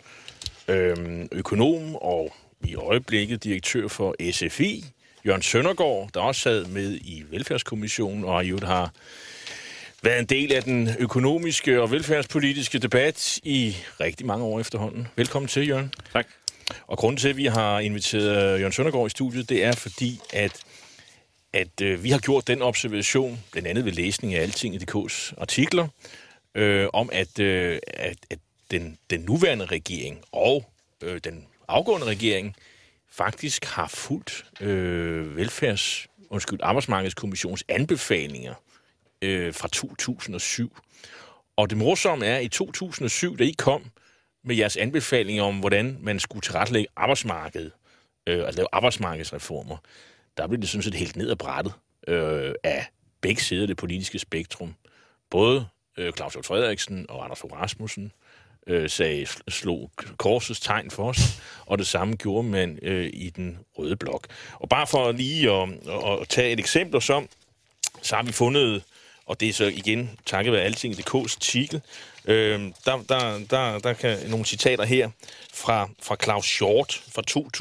økonom og i øjeblikket direktør for SFI, Jørgen Søndergaard, der også sad med i Velfærdskommissionen og jo har været en del af den økonomiske og velfærdspolitiske debat i rigtig mange år efterhånden. Velkommen til, Jørgen. Tak. Og grunden til, at vi har inviteret Jørgen Søndergaard i studiet, det er fordi, at vi har gjort den observation, blandt andet ved læsning af Altinget.dk's artikler, om at den nuværende regering og den afgående regering faktisk har fulgt Arbejdsmarkedskommissionens anbefalinger fra 2007. Og det morsomme er, at i 2007, da I kom med jeres anbefalinger om, hvordan man skulle tilrettelægge arbejdsmarkedet og lave arbejdsmarkedsreformer, der blev det sådan set helt ned ad brættet af begge sider af det politiske spektrum. Både Claus Hjort Frederiksen og Anders Fogh Rasmussen slog korsets tegn for os, og det samme gjorde man i den røde blok. Og bare for lige at tage et eksempel, så har vi fundet, og det er så igen takket være Altinget.dk's artikel, der kan nogle citater her fra Claus Hjort fra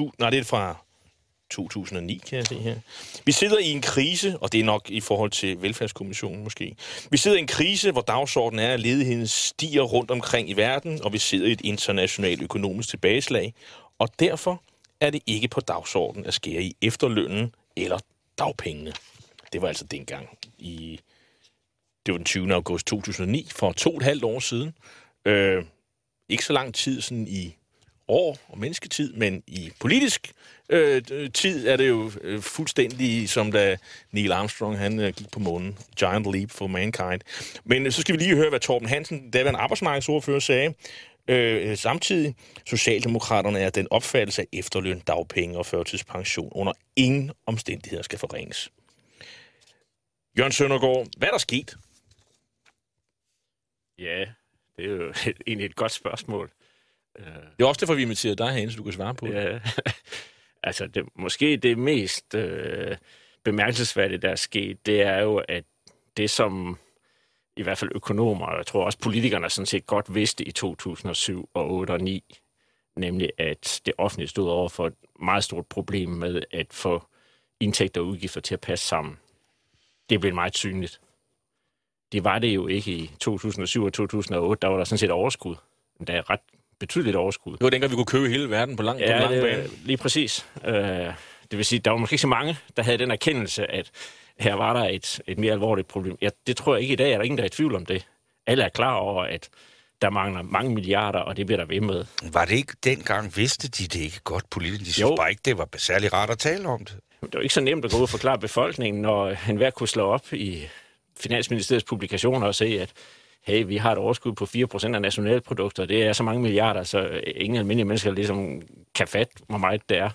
2009, kan jeg se her. Vi sidder i en krise, og det er nok i forhold til Velfærdskommissionen måske. Vi sidder i en krise, hvor dagsordenen er, at ledigheden stiger rundt omkring i verden, og vi sidder i et internationalt økonomisk tilbageslag, og derfor er det ikke på dagsordenen at skære i efterlønnen eller dagpengene. Det var altså dengang det var den 20. august 2009, for 2,5 år siden. Ikke så lang tid sådan i år og mennesketid, men i politisk tid er det jo fuldstændig som da Neil Armstrong han gik på månen. Giant leap for mankind. Men så skal vi lige høre, hvad Torben Hansen, daværende arbejdsmarkedsordfører, sagde. Samtidig, Socialdemokraterne er den opfattelse af efterløn, dagpenge og førtidspension under ingen omstændigheder skal forringes. Jørgen Søndergaard, hvad er der sket? Ja, det er jo egentlig et godt spørgsmål. Det er også derfor, vi inviterer dig herinde, så du kan svare på det. Ja. Altså, måske det mest bemærkelsesværdige, der er sket, det er jo, at det, som i hvert fald økonomer, og jeg tror også politikerne sådan set godt vidste i 2007 og 2008 og 2009, nemlig at det offentlige stod over for et meget stort problem med at få indtægter og udgifter til at passe sammen. Det blev meget synligt. Det var det jo ikke i 2007 og 2008. Der var der sådan set overskud. Der er ret betydeligt overskud. Det var dengang, vi kunne købe hele verden på lang bane. Lige præcis. Det vil sige, der var måske ikke så mange, der havde den erkendelse, at her var der et mere alvorligt problem. Det tror jeg ikke i dag, er der ingen, der er i tvivl om det. Alle er klar over, at der mangler mange milliarder, og det bliver der ved med. Var det ikke dengang, vidste de det ikke godt politisk? De synes bare ikke, det var særlig rart at tale om det. Det var ikke så nemt at gå ud og forklare befolkningen, når enhver kunne slå op i Finansministeriets publikationer og se, at hey, vi har et overskud på 4% af nationalprodukter. Det er så mange milliarder, så ingen almindelige mennesker ligesom kan fatte, hvor meget det er.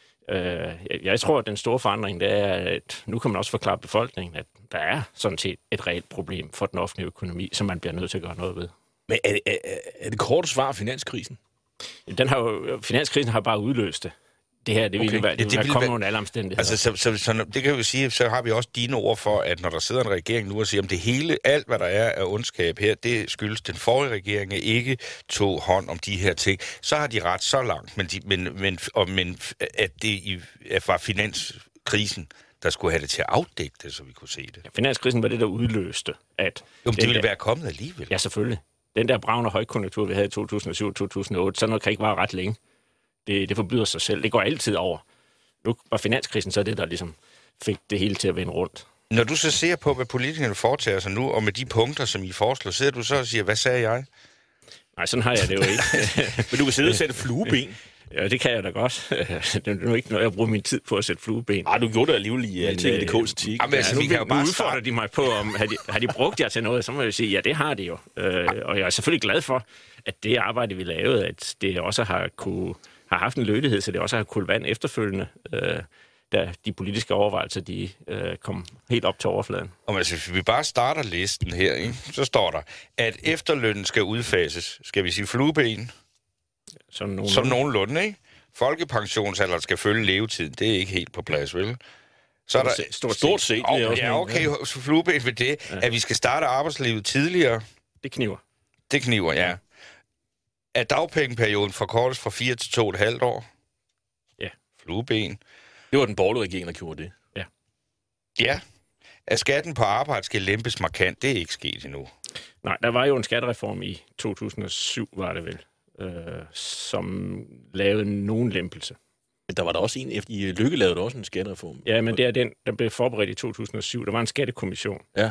Jeg tror, at den store forandring, det er, at nu kan man også forklare befolkningen, at der er sådan set et reelt problem for den offentlige økonomi, som man bliver nødt til at gøre noget ved. Men er det korte svar finanskrisen? Finanskrisen har bare udløst det. Det her, det ville være kommet under alle omstændigheder. Altså, så det kan vi sige, så har vi også dine ord for, at når der sidder en regering nu og siger, om det hele, alt hvad der er af ondskab her, det skyldes den forrige regering ikke tog hånd om de her ting, så har de ret så langt, men at det var finanskrisen, der skulle have det til at afdække det, så vi kunne se det. Ja, finanskrisen var det, der udløste, at... det ville være kommet alligevel. Ja, selvfølgelig. Den der bravende højkonjunktur, vi havde i 2007-2008, så noget kan ikke vare ret længe. Det forbyder sig selv. Det går altid over. Nu var finanskrisen så det, der ligesom fik det hele til at vende rundt. Når du så ser på, hvad politikerne foretager sig nu, og med de punkter, som I foreslår, sidder du så og siger, hvad sagde jeg? Nej, sådan har jeg det jo ikke. Men du kan sidde og sætte flueben. Ja, det kan jeg da godt. Det er jo ikke noget, jeg bruger min tid på at sætte flueben. Du gjorde det alligevel i TDK's etik. Nu udfordrer de mig på, om har de brugt jer til noget, så må jeg sige, ja, det har de jo. Og jeg er selvfølgelig glad for, at det arbejde, vi lavede, at det også har haft en lødighed, så det også har kunnet vand efterfølgende, da de politiske overvejelser, de kom helt op til overfladen. Og altså, hvis vi bare starter listen her, ikke, så står der, at efterlønnen skal udfases. Skal vi sige flueben? Som nogenlunde, ikke? Folkepensionsalderen skal følge levetiden. Det er ikke helt på plads, vel? Så er der stort set. Ja, okay, flueben ved det, at vi skal starte arbejdslivet tidligere. Det kniver. Det kniver, ja. At dagpengeperioden forkortes fra 4 til 2,5 år. Ja. Flueben. Det var den borgerlige regering, der gjorde det. Ja. Ja. At skatten på arbejde skal lempes markant, det er ikke sket endnu. Nej, der var jo en skattereform i 2007, var det vel, som lavede nogen lempelse. Men der var der også en, efter I Lykke lavede også en skattereform. Ja, men det er den, der blev forberedt i 2007. Der var en skattekommission. Ja.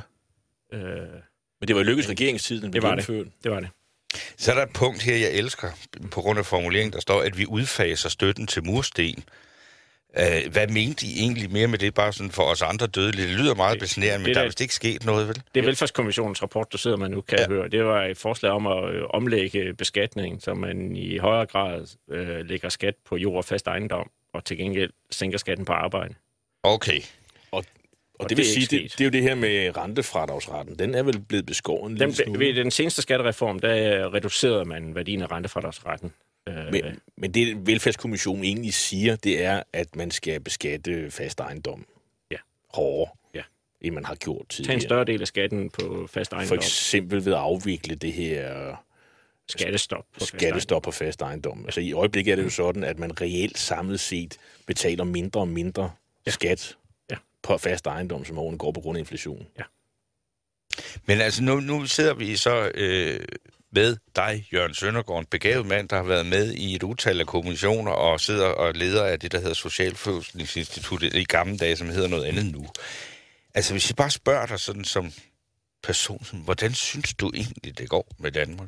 Men det var i Lykkes regeringstid, den blev indført. Det var det. Så er der et punkt her, jeg elsker, på grund af formuleringen, der står, at vi udfaser støtten til mursten. Hvad mente I egentlig mere med det, bare sådan for os andre dødelige? Det lyder meget besnærende, men der er vist ikke sket noget, vel? Det er Velfærdskommissionens rapport, der sidder man nu, kan jeg høre. Det var et forslag om at omlægge beskatningen, så man i højere grad lægger skat på jord og fast ejendom, og til gengæld sænker skatten på arbejde. Okay. Og det vil sige, det er jo det her med rentefradragsretten. Den er vel blevet beskåret en lille ved den seneste skattereform, der reducerede man værdien af rentefradragsretten. Men det Velfærdskommissionen egentlig siger, det er, at man skal beskatte fast ejendom hårdere, end man har gjort tidligere. Tag en større del af skatten på fast ejendom. For eksempel ved at afvikle det her skattestop på fast ejendom. Altså i øjeblikket er det jo sådan, at man reelt samlet set betaler mindre og mindre skat på fast ejendom, som årene går på grund af inflation. Ja. Men altså, nu sidder vi så med dig, Jørgen Søndergaard, en begavet mand, der har været med i et utal af kommissioner og sidder og leder af det, der hedder Socialforskningsinstituttet i gamle dage, som hedder noget andet nu. Altså, hvis jeg bare spørger dig sådan som person, hvordan synes du egentlig, det går med Danmark?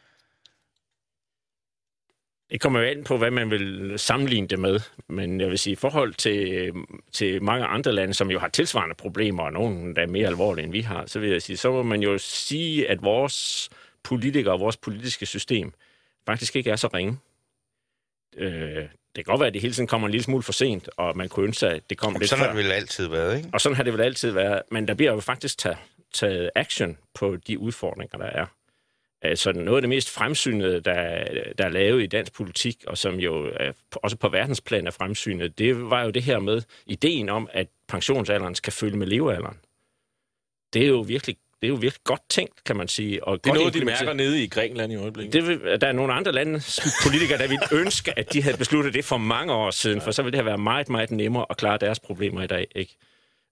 Det kommer jo an på, hvad man vil sammenligne det med. Men jeg vil sige, i forhold til mange andre lande, som jo har tilsvarende problemer, og nogle, der er mere alvorlige, end vi har, så vil jeg sige, så må man jo sige, at vores politikere og vores politiske system faktisk ikke er så ringe. Det kan godt være, at det hele tiden kommer en lille smule for sent, og man kunne ønske sig, at det kom lidt før. Sådan har det vel altid været, ikke? Og sådan har det vel altid været. Men der bliver jo faktisk taget action på de udfordringer, der er. Altså noget af det mest fremsynede, der er lavet i dansk politik, og som jo også på verdensplan er fremsynet, det var jo det her med ideen om, at pensionsalderen skal følge med levealderen. Det er jo virkelig godt tænkt, kan man sige. Og det er noget, de mærker nede i Grækenland i øjeblikket. Der er nogle andre landes politikere, der ville ønske, at de havde besluttet det for mange år siden, for så ville det have været meget, meget nemmere at klare deres problemer i dag, ikke?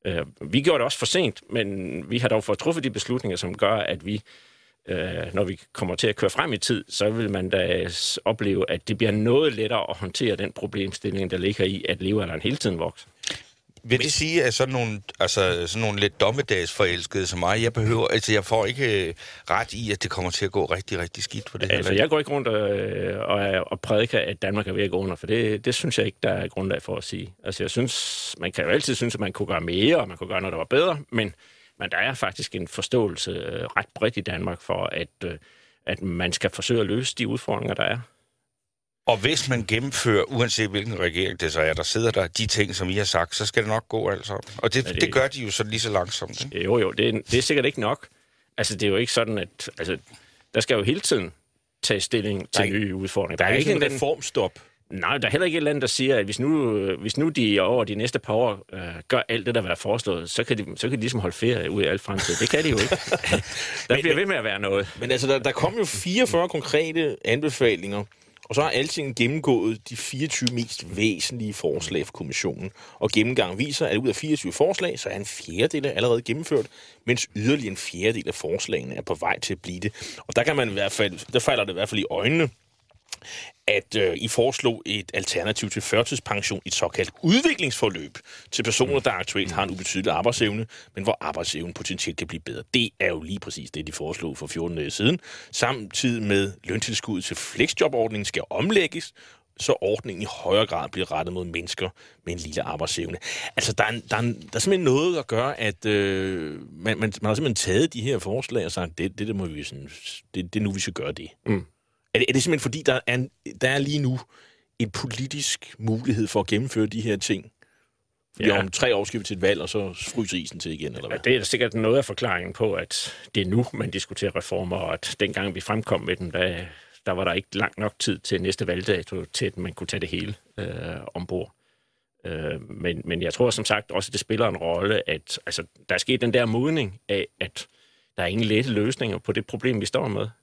Vi gjorde det også for sent, men vi har dog fået truffet de beslutninger, som gør, at vi, når vi kommer til at køre frem i tid, så vil man da opleve, at det bliver noget lettere at håndtere den problemstilling, der ligger i, at levealderen hele tiden vokser. Vil det sige, at sådan nogle lidt dommedagsforelskede som mig, jeg får ikke ret i, at det kommer til at gå rigtig, rigtig skidt for det her? Altså, jeg går ikke rundt og prædiker, at Danmark er ved at gå under, for det synes jeg ikke, der er grundlag for at sige. Altså, jeg synes, man kan jo altid synes, at man kunne gøre mere, og man kunne gøre noget, der var bedre, men der er faktisk en forståelse ret bredt i Danmark for, at man skal forsøge at løse de udfordringer, der er. Og hvis man gennemfører, uanset hvilken regering det så er, der sidder der de ting, som I har sagt, så skal det nok gå altså. Og det gør de jo så lige så langsomt. Ikke? Jo, det er sikkert ikke nok. Altså, det er jo ikke sådan, at der skal jo hele tiden tage stilling til nye udfordringer. Der er ikke en reformstop. Nej, der er heller ikke et eller andet, der siger, at hvis nu de over de næste par år gør alt det, der var foreslået, så kan de ligesom holde ferie ud i alt fremtid. Det kan de jo ikke. Der bliver ved med at være noget. Men altså, der kom jo 44 konkrete anbefalinger, og så har Altinget gennemgået de 24 mest væsentlige forslag for kommissionen. Og gennemgangen viser, at ud af 24 forslag, så er en fjerdedel allerede gennemført, mens yderligere en fjerdedel af forslagene er på vej til at blive det. Og der kan man der falder det i hvert fald i øjnene, at I foreslog et alternativ til førtidspension, et såkaldt udviklingsforløb til personer, der aktuelt har en ubetydelig arbejdsevne, men hvor arbejdsevnen potentielt kan blive bedre. Det er jo lige præcis det, de foreslog for 14 dage siden. Samtidig med løntilskuddet til flexjobordningen skal omlægges, så ordningen i højere grad bliver rettet mod mennesker med en lille arbejdsevne. Altså, der er simpelthen noget, der gør, at man har simpelthen taget de her forslag og sagt, det må vi sådan, det er nu, vi skal gøre det. Mm. Er det simpelthen fordi, der er lige nu en politisk mulighed for at gennemføre de her ting? Fordi om 3 år skal vi til et valg, og så fryser isen til igen, eller hvad? Ja, det er sikkert noget af forklaringen på, at det er nu, man diskuterer reformer, og at dengang vi fremkom med dem, der var der ikke lang nok tid til næste valgdato, til at man kunne tage det hele ombord. Men jeg tror som sagt også, at det spiller en rolle, at altså, der er sket den der modning af, at der er ingen lette løsninger på det problem, vi står med.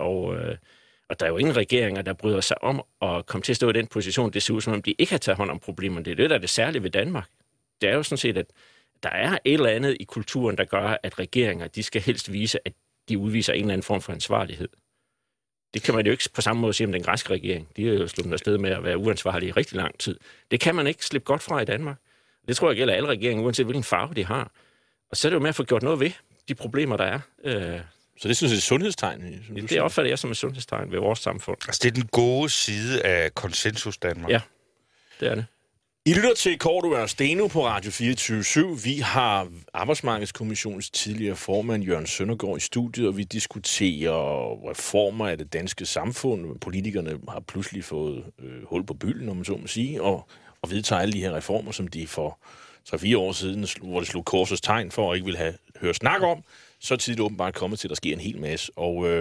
Og der er jo ingen regeringer, der bryder sig om at komme til at stå i den position. Det ser ud som om, de ikke har taget hånd om problemerne. Det er det, der er det særlige ved Danmark. Det er jo sådan set, at der er et eller andet i kulturen, der gør, at regeringer, de skal helst vise, at de udviser en eller anden form for ansvarlighed. Det kan man jo ikke på samme måde sige om den græske regering. De er jo sluppet afsted med at være uansvarlige i rigtig lang tid. Det kan man ikke slippe godt fra i Danmark. Det tror jeg gælder alle regeringer, uanset hvilken farve de har. Og så er det jo med at få gjort noget ved de problemer, der er. Så det synes jeg er et sundhedstegn? Det opfatter jeg som et sundhedstegn ved vores samfund. Altså det er den gode side af konsensus Danmark? Ja, det er det. I lytter til Cordua & Steno på Radio 24/7. Vi har Arbejdsmarkedskommissionens tidligere formand Jørgen Søndergaard i studiet, og vi diskuterer reformer af det danske samfund. Politikerne har pludselig fået hul på bylden, om man så må sige, og vedtager alle de her reformer, som de for 3-4 år siden, hvor det slog korsets tegn for, og ikke ville have hørt snak om, så er tiden åbenbart kommet til, at der sker en hel masse.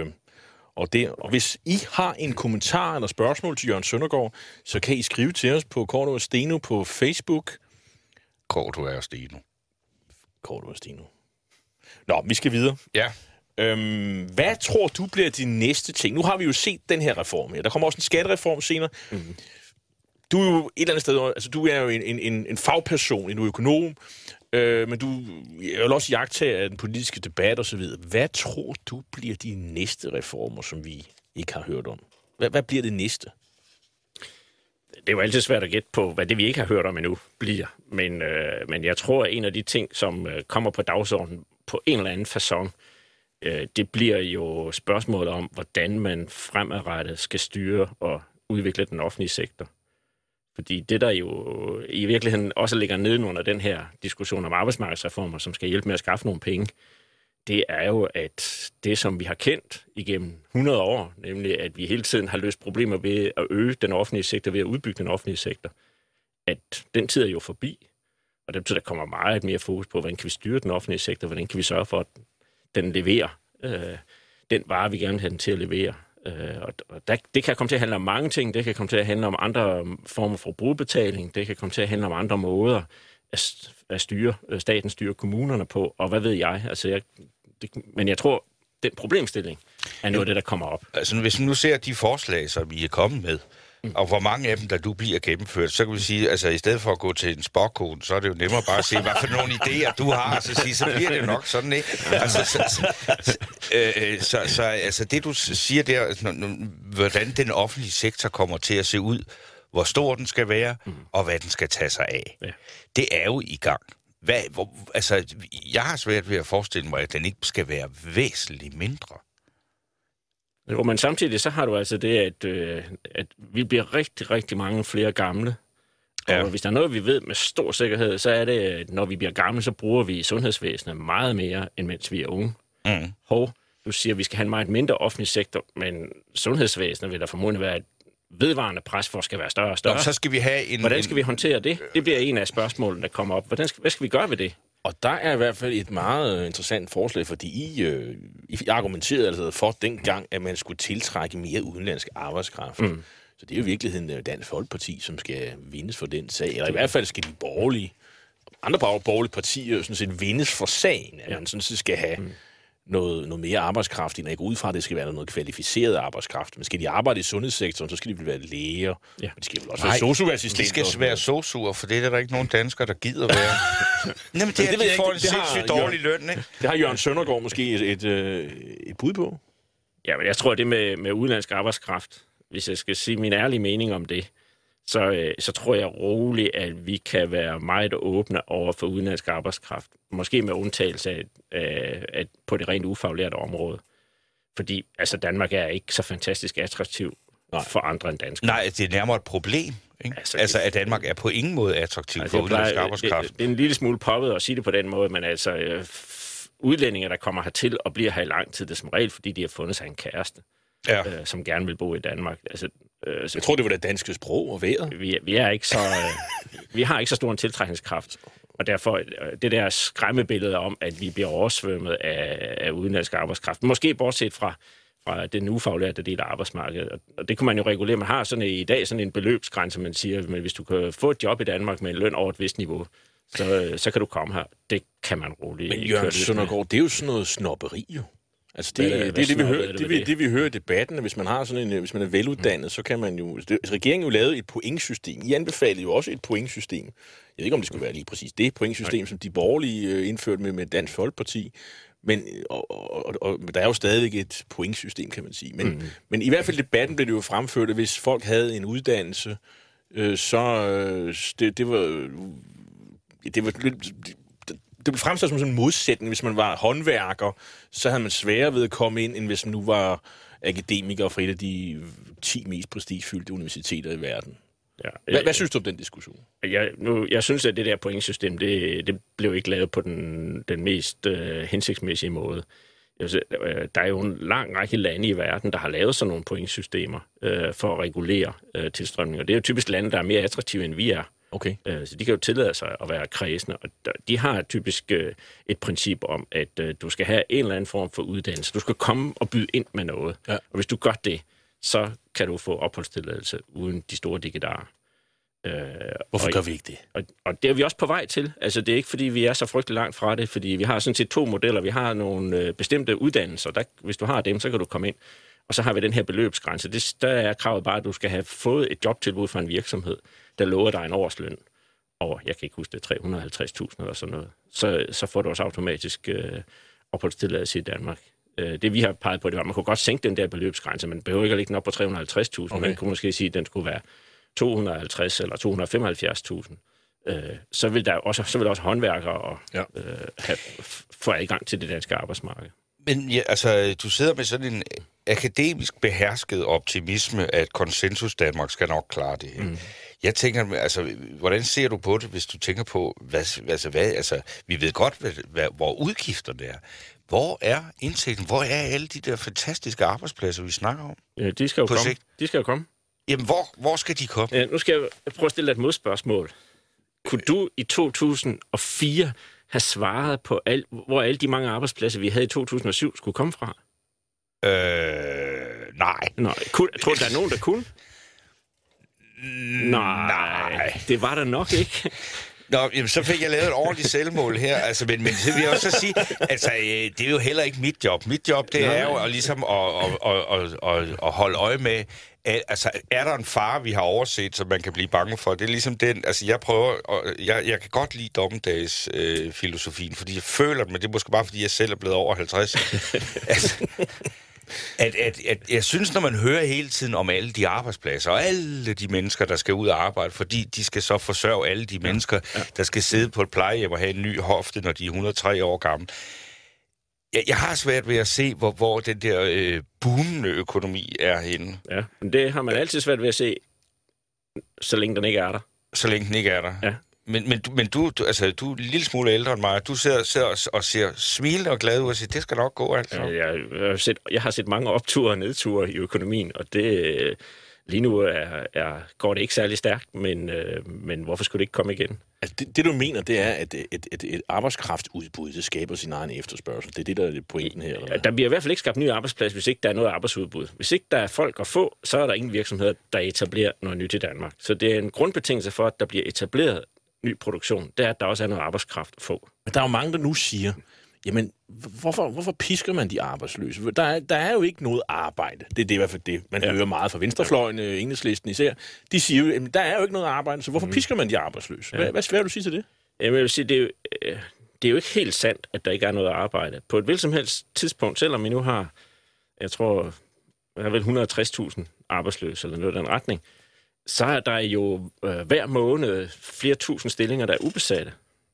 Og hvis I har en kommentar eller spørgsmål til Jørgen Søndergaard, så kan I skrive til os på Cordua & Steno på Facebook. Cordua & Steno. Cordua & Steno. Nå, vi skal videre. Ja. Hvad tror du bliver de næste ting? Nu har vi jo set den her reform her. Der kommer også en skattereform senere. Mm-hmm. Du er jo et eller andet sted, altså du er jo en fagperson, en økonom, men du er jo også iagttager af den politiske debat og så videre. Hvad tror du bliver de næste reformer, som vi ikke har hørt om? Hvad bliver det næste? Det er jo altid svært at gætte på, hvad det vi ikke har hørt om endnu bliver. Men jeg tror, at en af de ting, som kommer på dagsordenen på en eller anden facon, det bliver jo spørgsmålet om, hvordan man fremadrettet skal styre og udvikle den offentlige sektor. Fordi det, der jo i virkeligheden også ligger nedenunder den her diskussion om arbejdsmarkedsreformer, som skal hjælpe med at skaffe nogle penge, det er jo, at det, som vi har kendt igennem 100 år, nemlig at vi hele tiden har løst problemer ved at øge den offentlige sektor, ved at udbygge den offentlige sektor, at den tid er jo forbi. Og det betyder, at der kommer meget mere fokus på, hvordan kan vi styre den offentlige sektor, hvordan kan vi sørge for, at den leverer den vare, vi gerne vil have den til at levere. Det kan komme til at handle om mange ting. Det kan komme til at handle om andre former for brugerbetaling. Det kan komme til at handle om andre måder at styre staten, styre kommunerne på. Og hvad ved jeg? Altså men jeg tror, den problemstilling er noget af det, der kommer op. Altså hvis man nu ser de forslag, som I er kommet med, og hvor mange af dem, der du bliver gennemført, så kan vi sige, altså i stedet for at gå til en spåkone, så er det jo nemmere bare at se, hvad for nogle idéer du har, og så sige, så bliver det jo nok sådan, ikke? Altså det du siger der, altså, hvordan den offentlige sektor kommer til at se ud, hvor stor den skal være, og hvad den skal tage sig af. Ja. Det er jo i gang. Jeg har svært ved at forestille mig, at den ikke skal være væsentligt mindre. Jo, men samtidig så har du altså det, at vi bliver rigtig, rigtig mange flere gamle. Og hvis der er noget, vi ved med stor sikkerhed, så er det, at når vi bliver gamle, så bruger vi sundhedsvæsenet meget mere, end mens vi er unge. Du siger, at vi skal have en meget mindre offentlig sektor, men sundhedsvæsenet vil der formodentlig være et vedvarende pres for skal være større og større. Så skal vi have Hvordan skal vi håndtere det? Det bliver en af spørgsmålene, der kommer op. Hvad skal vi gøre ved det? Og der er i hvert fald et meget interessant forslag, fordi I argumenterede altså for dengang, at man skulle tiltrække mere udenlandsk arbejdskraft. Så det er jo i virkeligheden Dansk Folkeparti, som skal vindes for den sag. Eller i hvert fald skal de andre borgerlige partier sådan set vindes for sagen, at man sådan set skal have noget mere arbejdskraft, end jeg går ud fra, at det skal være noget kvalificeret arbejdskraft. Men skal de arbejde i sundhedssektoren, så skal de vel være læger. Ja. Men de skal vel også være sosu-assistenter. De skal være sosuer, for det er der ikke nogen danskere, der gider være. Jamen, det de får en sindssygt dårlig løn, ikke? Det har Jørgen Søndergaard måske et bud på. Ja, men jeg tror, det med udenlandsk arbejdskraft, hvis jeg skal sige min ærlige mening om det, så tror jeg roligt, at vi kan være meget åbne over for udenlandsk arbejdskraft. Måske med undtagelse af på det rent ufaglærte område. Fordi altså, Danmark er ikke så fantastisk attraktiv for andre end danskere. Nej, det er nærmere et problem. Ikke? Altså, at Danmark er på ingen måde attraktiv for udenlandsk arbejdskraft. Det er en lille smule poppet at sige det på den måde, men altså udlændinge, der kommer hertil og bliver her i lang tid, det er som regel, fordi de har fundet sig en kæreste, som gerne vil bo i Danmark. Altså, jeg tror, det var det danske sprog og vejret. Vi har ikke så stor en tiltrækningskraft. Og derfor det der skræmmebillede om, at vi bliver oversvømmet af udenlandsk arbejdskraft, måske bortset fra den ufaglærte del af arbejdsmarkedet. Og det kunne man jo regulere. Man har sådan i dag sådan en beløbsgrænse, man siger, men hvis du kan få et job i Danmark med en løn over et vist niveau, så kan du komme her. Det kan man roligt. Men Jørgen Søndergaard, det er jo sådan noget snobberi jo. Altså det er det, vi hører i debatten, hvis man har sådan hvis man er veluddannet, så kan man jo... Regeringen jo lavet et pointsystem. I anbefalede jo også et pointsystem. Jeg ved ikke, om det skulle være lige præcis det pointsystem, som de borgerlige indførte med Dansk Folkeparti. Men og der er jo stadigvæk et pointsystem, kan man sige. Men i hvert fald debatten blev det jo fremført, at hvis folk havde en uddannelse, det blev fremstillet som sådan en modsætning. Hvis man var håndværker, så havde man sværere ved at komme ind, end hvis man nu var akademiker fra et af de 10 mest prestigefyldte universiteter i verden. Ja, hvad synes du om den diskussion? Jeg synes, at det der pointsystem, det blev ikke lavet på den mest hensigtsmæssige måde. Der er jo en lang række lande i verden, der har lavet sådan nogle pointsystemer for at regulere tilstrømning. Og det er jo typisk lande, der er mere attraktive, end vi er. Okay. Så de kan jo tillade sig at være kredsende, og de har typisk et princip om, at du skal have en eller anden form for uddannelse. Du skal komme og byde ind med noget. Ja. Og hvis du gør det, så kan du få opholdstilladelse uden de store digedarer. Hvorfor gør vi ikke det? Og det er vi også på vej til. Altså, det er ikke, fordi vi er så frygtelig langt fra det, fordi vi har sådan set 2 modeller. Vi har nogle bestemte uddannelser. Hvis du har dem, så kan du komme ind. Og så har vi den her beløbsgrænse. Der er kravet bare, at du skal have fået et jobtilbud fra en virksomhed, der lover dig en årsløn over, jeg kan ikke huske det, 350.000 eller sådan noget. Så får du også automatisk opholdstilladelse i Danmark. Det vi har peget på, det var, at man kunne godt sænke den der beløbsgrænse, men behøver ikke at lægge den op på 350.000. Okay. Man kunne måske sige, at den skulle være 250 eller 275.000. Så vil der også håndværkere få adgang til det danske arbejdsmarked. Men du sidder med sådan en akademisk behersket optimisme, at konsensus Danmark skal nok klare det her. Jeg tænker, hvordan ser du på det, hvis du tænker på, vi ved godt, hvor udgifterne er. Hvor er indtægten? Hvor er alle de der fantastiske arbejdspladser, vi snakker om? Ja, de skal jo komme. Jamen, hvor skal de komme? Ja, nu skal jeg prøve at stille dig et modspørgsmål. Kunne du i 2004 have svaret på, hvor alle de mange arbejdspladser, vi havde i 2007, skulle komme fra? Nej. Tror du, der er nogen, der kunne? Nej. Det var der nok ikke. Nå, jamen, så fik jeg lavet et ordentligt selvmål her. Men så vil jeg også sige, det er jo heller ikke mit job. Mit job, det er jo ligesom at holde øje med, er der en fare, vi har overset, som man kan blive bange for? Det er ligesom den, altså jeg kan godt lide dommedagsfilosofien, fordi jeg føler, men det er måske bare, fordi jeg selv er blevet over 50. Jeg synes, når man hører hele tiden om alle de arbejdspladser, og alle de mennesker, der skal ud og arbejde, fordi de skal så forsørge alle de mennesker, der skal sidde på et plejehjem og have en ny hofte, når de er 103 år gamle. Jeg har svært ved at se, hvor den der boomende økonomi er henne. Ja, men det har man altid svært ved at se, så længe den ikke er der. Så længe den ikke er der? Ja. Men du er en lille smule ældre end mig. Du sidder og ser smilende og glad ud og siger, det skal nok gå, altså. Jeg har set mange opture og nedture i økonomien, og det lige nu går det ikke særlig stærkt, men hvorfor skulle det ikke komme igen? Altså det du mener, det er, at et arbejdskraftudbud, det skaber sin egen efterspørgsel. Det er det, der er pointen her. Ja, der bliver i hvert fald ikke skabt nye arbejdspladser, hvis ikke der er noget arbejdsudbud. Hvis ikke der er folk at få, så er der ingen virksomheder, der etablerer noget nyt i Danmark. Så det er en grundbetingelse for, at der bliver etableret ny produktion. Det er, at der også er noget arbejdskraft at få. Men der er jo mange, der nu siger, jamen, hvorfor pisker man de arbejdsløse? Der er jo ikke noget arbejde. Det er i hvert fald det, man hører meget fra venstrefløjen, Enhedslisten især. De siger jo, jamen, der er jo ikke noget arbejde, så hvorfor pisker man de arbejdsløse? Hvad vil du sige til det? Jeg vil sige, det er jo ikke helt sandt, at der ikke er noget arbejde. På et hvilket som helst tidspunkt, selvom vi nu har, jeg tror, der er vel 160.000 arbejdsløse, eller noget i den retning, så er der jo hver måned flere tusind stillinger, der er ubesatte.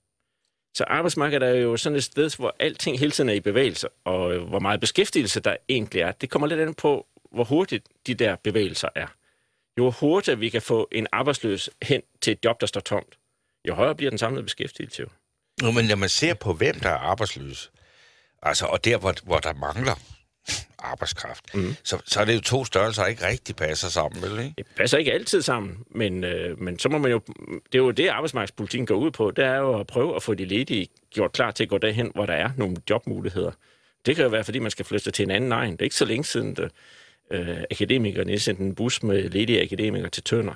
Så arbejdsmarkedet er jo sådan et sted, hvor alting hele tiden er i bevægelse, og hvor meget beskæftigelse der egentlig er. Det kommer lidt an på, hvor hurtigt de der bevægelser er. Jo hurtigere vi kan få en arbejdsløs hen til et job, der står tomt, jo højere bliver den samlede beskæftigelse jo. Nå, men når man ser på, hvem der er arbejdsløs, altså, og der, hvor der mangler arbejdskraft, så er det jo to størrelser, der ikke rigtig passer sammen, vel, ikke? Det passer ikke altid sammen, men så må man jo... Det er jo det, arbejdsmarkedspolitikken går ud på, det er jo at prøve at få de ledige gjort klar til at gå derhen, hvor der er nogle jobmuligheder. Det kan jo være, fordi man skal flytte til en anden egen. Det er ikke så længe siden, akademikerne sendte en bus med ledige akademikere til Tønder,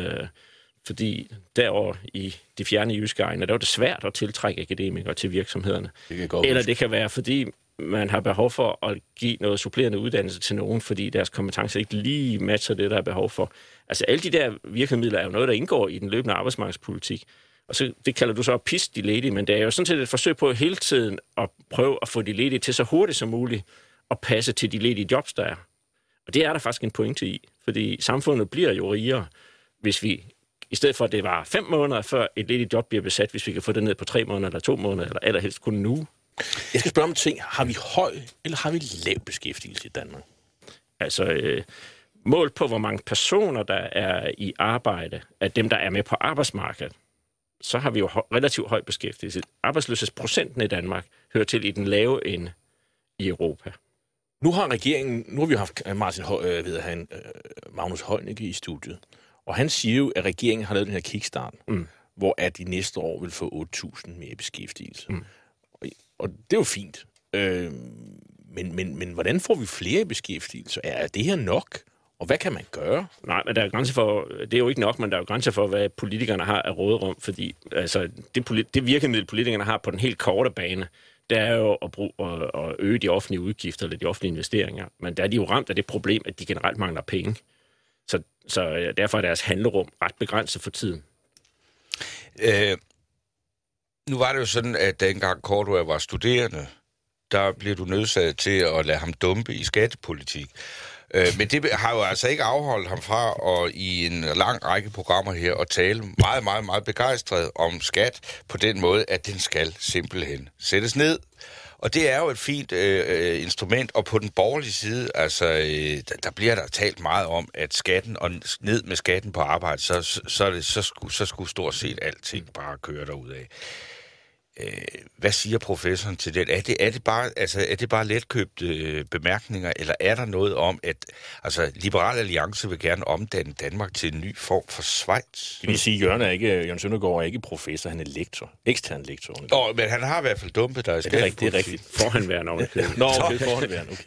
fordi derovre i de fjerne jyske egne, der var det svært at tiltrække akademikere til virksomhederne. Det kan være, fordi man har behov for at give noget supplerende uddannelse til nogen, fordi deres kompetencer ikke lige matcher det, der er behov for. Altså alle de der virkemidler er jo noget, der indgår i den løbende arbejdsmarkedspolitik. Og så, det kalder du så at piske de ledige, men det er jo sådan set et forsøg på hele tiden at prøve at få de ledige til så hurtigt som muligt at passe til de ledige jobs, der er. Og det er der faktisk en pointe i, fordi samfundet bliver jo rigere, hvis vi, i stedet for at det var 5 måneder før et ledigt job bliver besat, hvis vi kan få det ned på 3 måneder eller 2 måneder, eller allerhelst kun en uge. Jeg skal spørge om ting. Har vi høj eller har vi lav beskæftigelse i Danmark? Altså, målt på, hvor mange personer, der er i arbejde, af dem, der er med på arbejdsmarkedet, så har vi jo relativt høj beskæftigelse. Arbejdsløshedsprocenten i Danmark hører til i den lave ende i Europa. Nu har vi haft Magnus Heunicke i studiet, og han siger jo, at regeringen har lavet den her kickstart, hvor at de næste år vil få 8.000 mere beskæftigelse. Og det er jo fint. Men hvordan får vi flere i beskæftigelse? Er det her nok? Og hvad kan man gøre? Nej, men der er grænser for... Det er jo ikke nok, men der er jo grænser for, hvad politikerne har af råderum, fordi altså, det virkemiddel, politikerne har på den helt korte bane, det er jo at øge de offentlige udgifter eller de offentlige investeringer. Men der er de jo ramt af det problem, at de generelt mangler penge. Så derfor er deres handlerum ret begrænset for tiden. Nu var det jo sådan, at dengang Cordua var studerende, der blev du nødsaget til at lade ham dumpe i skattepolitik. Men det har jo altså ikke afholdt ham fra at i en lang række programmer her at tale meget, meget, meget begejstret om skat på den måde, at den skal simpelthen sættes ned. Og det er jo et fint instrument, og på den borgerlige side, altså, der bliver der talt meget om, at skatten og ned med skatten på arbejde, så skulle stort set alting bare køre derudad. Hvad siger professoren til det? Er det bare letkøbte bemærkninger, eller er der noget om, at altså, Liberal Alliance vil gerne omdanne Danmark til en ny form for Schweiz? Det vil sige, Jørgen Søndergaard er ikke professor, han er lektor. Ekstern lektor. Men han har i hvert fald dumpet dig i skattepolitik. Det er rigtigt. Forhenværende over det. Nå, okay, forhenværende, okay.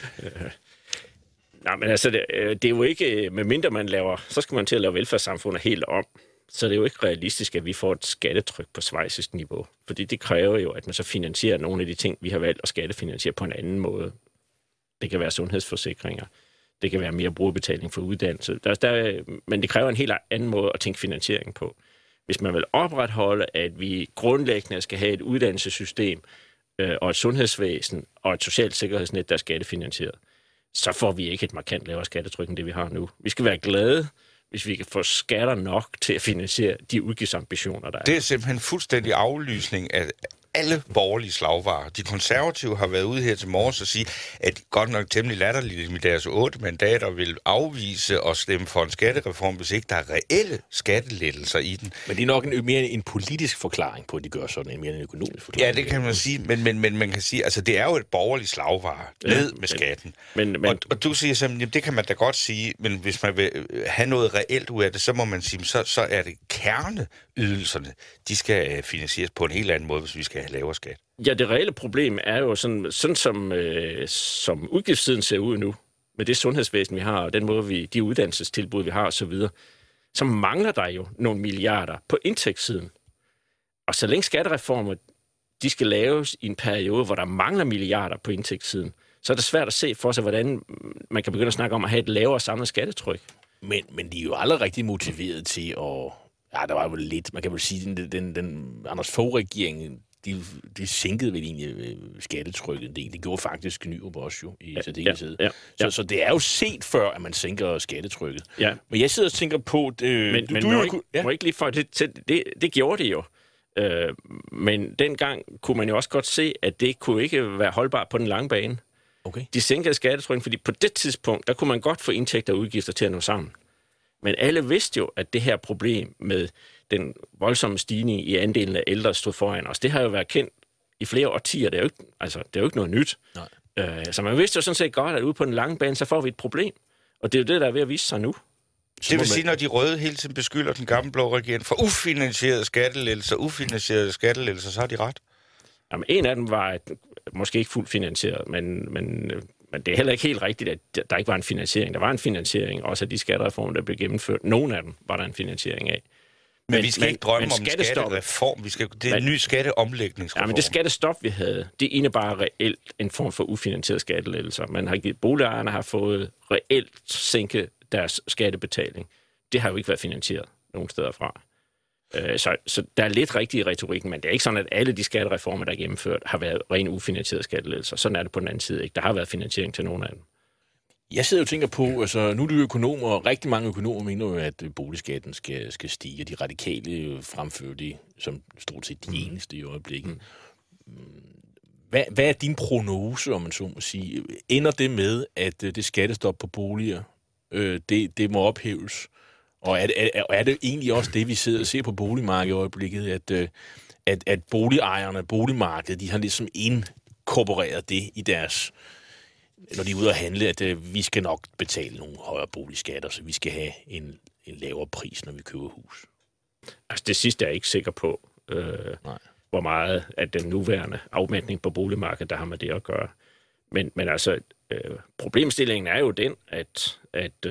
Nej, men altså, det er jo ikke, medmindre man så skal man til at lave velfærdssamfundet helt om. Så det er jo ikke realistisk, at vi får et skattetryk på schweizisk niveau. Fordi det kræver jo, at man så finansierer nogle af de ting, vi har valgt at skattefinansiere på en anden måde. Det kan være sundhedsforsikringer. Det kan være mere brugerbetaling for uddannelse. Men det kræver en helt anden måde at tænke finansiering på. Hvis man vil opretholde, at vi grundlæggende skal have et uddannelsessystem og et sundhedsvæsen og et socialt sikkerhedsnet, der er skattefinansieret, så får vi ikke et markant lavere skattetryk end det, vi har nu. Vi skal være glade, hvis vi kan få skatter nok til at finansiere de udgiftsambitioner, der er. Det er simpelthen fuldstændig aflysning af alle borgerlige slagvarer. De konservative har været ude her til morges og sige, at godt nok temmelig latterligt med deres 8 mandater vil afvise og stemme for en skattereform, hvis ikke der er reelle skattelettelser i den. Men det er nok mere en politisk forklaring på, at de gør sådan, end mere en økonomisk forklaring. Ja, det kan man sige, men man kan sige, altså det er jo et borgerligt slagvare, ned med skatten. Og du siger simpelthen, det kan man da godt sige, men hvis man vil have noget reelt ud af det, så må man sige, så er det kerneydelserne, de skal finansieres på en helt anden måde, hvis vi skal have lavere skat. Ja, det reelle problem er jo sådan som udgiftssiden ser ud nu, med det sundhedsvæsen, vi har, og den måde, de uddannelsestilbud, vi har osv., så mangler der jo nogle milliarder på indtægtssiden. Og så længe skattereformer, de skal laves i en periode, hvor der mangler milliarder på indtægtssiden, så er det svært at se for sig, hvordan man kan begynde at snakke om at have et lavere samlet skattetryk. Men de er jo aldrig rigtig motiveret til at... Ja, der var jo lidt... Man kan vel sige, den Anders Fogh-regering, de sænkede vel egentlig skattetrykket en del. Det gjorde faktisk Nyrup også jo i særdeleshed. Ja. Så det er jo set før, at man sænker skattetrykket. Ja. Men jeg sidder og tænker på... må ikke lige for det gjorde det jo. Men dengang kunne man jo også godt se, at det kunne ikke være holdbart på den lange bane. Okay. De sænkede skattetrykket, fordi på det tidspunkt, der kunne man godt få indtægter og udgifter til at nå sammen. Men alle vidste jo, at det her problem med den voldsomme stigning i andelen af ældre stod foran os, det har jo været kendt i flere årtier. Det er jo ikke noget nyt. Så man vidste jo sådan set godt, at ude på den lange bane, så får vi et problem. Og det er jo det, der er ved at vise sig nu. Det vil sige, når de røde hele tiden beskylder den gamle blå regering for ufinansierede skattelettelser, så har de ret. Jamen, en af dem var måske ikke fuldt finansieret, men det er heller ikke helt rigtigt, at der ikke var en finansiering. Der var en finansiering, også af de skattereformer, der blev gennemført. Nogle af dem var der en finansiering af. Men vi skal ikke drømme om en skattereform. Det er en ny skatteomlægningsreform. Ja, men det skattestop, vi havde, det indebar reelt en form for ufinansierede skattelettelser. Man har givet boligejerne har fået reelt sænke deres skattebetaling. Det har jo ikke været finansieret nogen steder fra. Så der er lidt rigtigt i retorikken, men det er ikke sådan, at alle de skattereformer, der er gennemført, har været rent ufinansierede skattelettelser. Sådan er det på den anden side ikke. Der har været finansiering til nogle af dem. Jeg sidder og tænker på, altså nu er det økonomer, og rigtig mange økonomer mener jo, at boligskatten skal stige. De radikale fremfører det som stort set de eneste i øjeblikket. Hvad er din prognose, om man så må sige? Ender det med, at det skattestop på boliger, det må ophæves? Og er det egentlig også det, vi sidder og ser på boligmarkedet i øjeblikket, at boligejerne, boligmarkedet, de har ligesom inkorporeret det i deres, når de er ude at handle, at vi skal nok betale nogle højere boligskatter, så vi skal have en lavere pris, når vi køber hus? Altså det sidste er jeg ikke sikker på, hvor meget af den nuværende afmætning på boligmarkedet, der har med det at gøre. Men altså, problemstillingen er jo den, at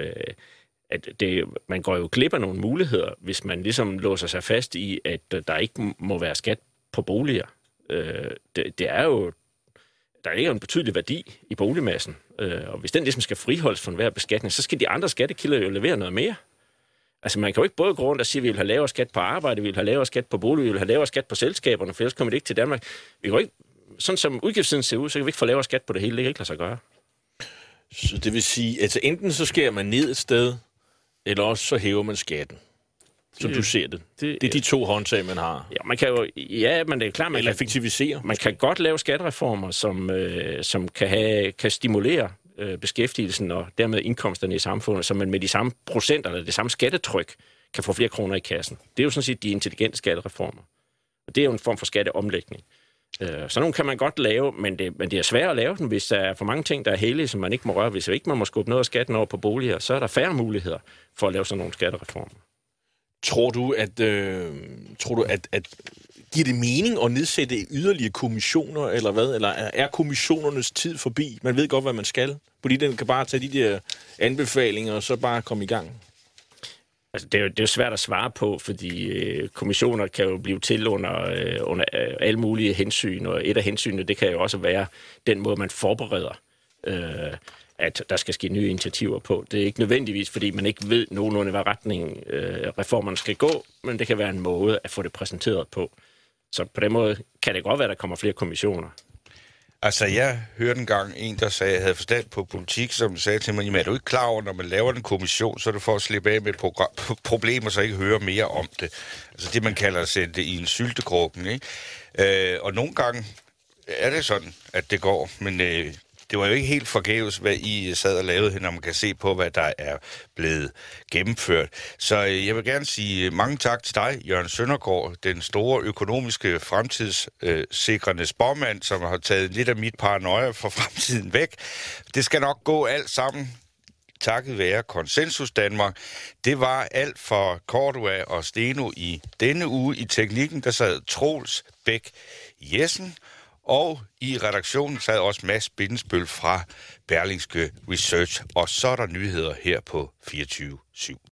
man går jo glip af nogle muligheder, hvis man ligesom låser sig fast i, at der ikke må være skat på boliger. Det er jo, der ligger en betydelig værdi i boligmassen, og hvis den ligesom skal friholdes for enhver beskatning, så skal de andre skattekilder jo levere noget mere. Altså man kan jo ikke både gå rundt og sige, at vi vil have lavere skat på arbejde, vi vil have lavere skat på bolig, vi vil have lavere skat på selskaberne, for ellers kommer det ikke til Danmark. Vi kan jo ikke, sådan som udgiftssiden ser ud, så kan vi ikke få lavere skat på det hele, det kan ikke lade sig gøre. Så det vil sige, at enten så skærer man ned et sted, eller også så hæver man skatten, som du ser det. Det er de to håndtag, man har. Ja, man kan jo, men det er klart, man kan effektivisere. Man kan godt lave skattereformer, som kan stimulere beskæftigelsen og dermed indkomsterne i samfundet, så man med de samme procenter eller det samme skattetryk kan få flere kroner i kassen. Det er jo sådan set de intelligente skattereformer. Og det er jo en form for skatteomlægning. Så nogle kan man godt lave, men det er svært at lave den, hvis der er for mange ting, der er hellige, som man ikke må røre. Hvis ikke man må skubbe noget af skatten over på boliger, så er der færre muligheder for at lave sådan nogle skattereformer. Tror du, at giver det mening at nedsætte yderligere kommissioner, eller hvad? Eller er kommissionernes tid forbi? Man ved godt, hvad man skal. Fordi den kan bare tage de der anbefalinger, og så bare komme i gang. Altså, det er jo svært at svare på, fordi kommissioner kan jo blive til under alle mulige hensyn, og et af hensynene, det kan jo også være den måde, man forbereder, at der skal ske nye initiativer på. Det er ikke nødvendigvis, fordi man ikke ved nogenlunde, hvad retning reformerne skal gå, men det kan være en måde at få det præsenteret på. Så på den måde kan det godt være, at der kommer flere kommissioner. Altså, jeg hørte engang en, der sagde, jeg havde forstand på politik, som sagde til mig, er du ikke klar over, når man laver en kommission, så er det for at slippe af med et problem, og så ikke høre mere om det. Altså det, man kalder at sætte det i en syltekrukken, ikke? Og nogle gange er det sådan, at det går, men det var jo ikke helt forgæves, hvad I sad og lavede, når man kan se på, hvad der er blevet gennemført. Så jeg vil gerne sige mange tak til dig, Jørgen Søndergaard, den store økonomiske fremtidssikrende spåmand, som har taget lidt af mit paranoia for fremtiden væk. Det skal nok gå alt sammen. Takket være Konsensus Danmark. Det var alt for Cordua og Steno i denne uge. I teknikken, der sad Troels Bæk Jessen. Og i redaktionen sad også Mads Bindesbøl fra Berlingske Research. Og så er der nyheder her på 24/7.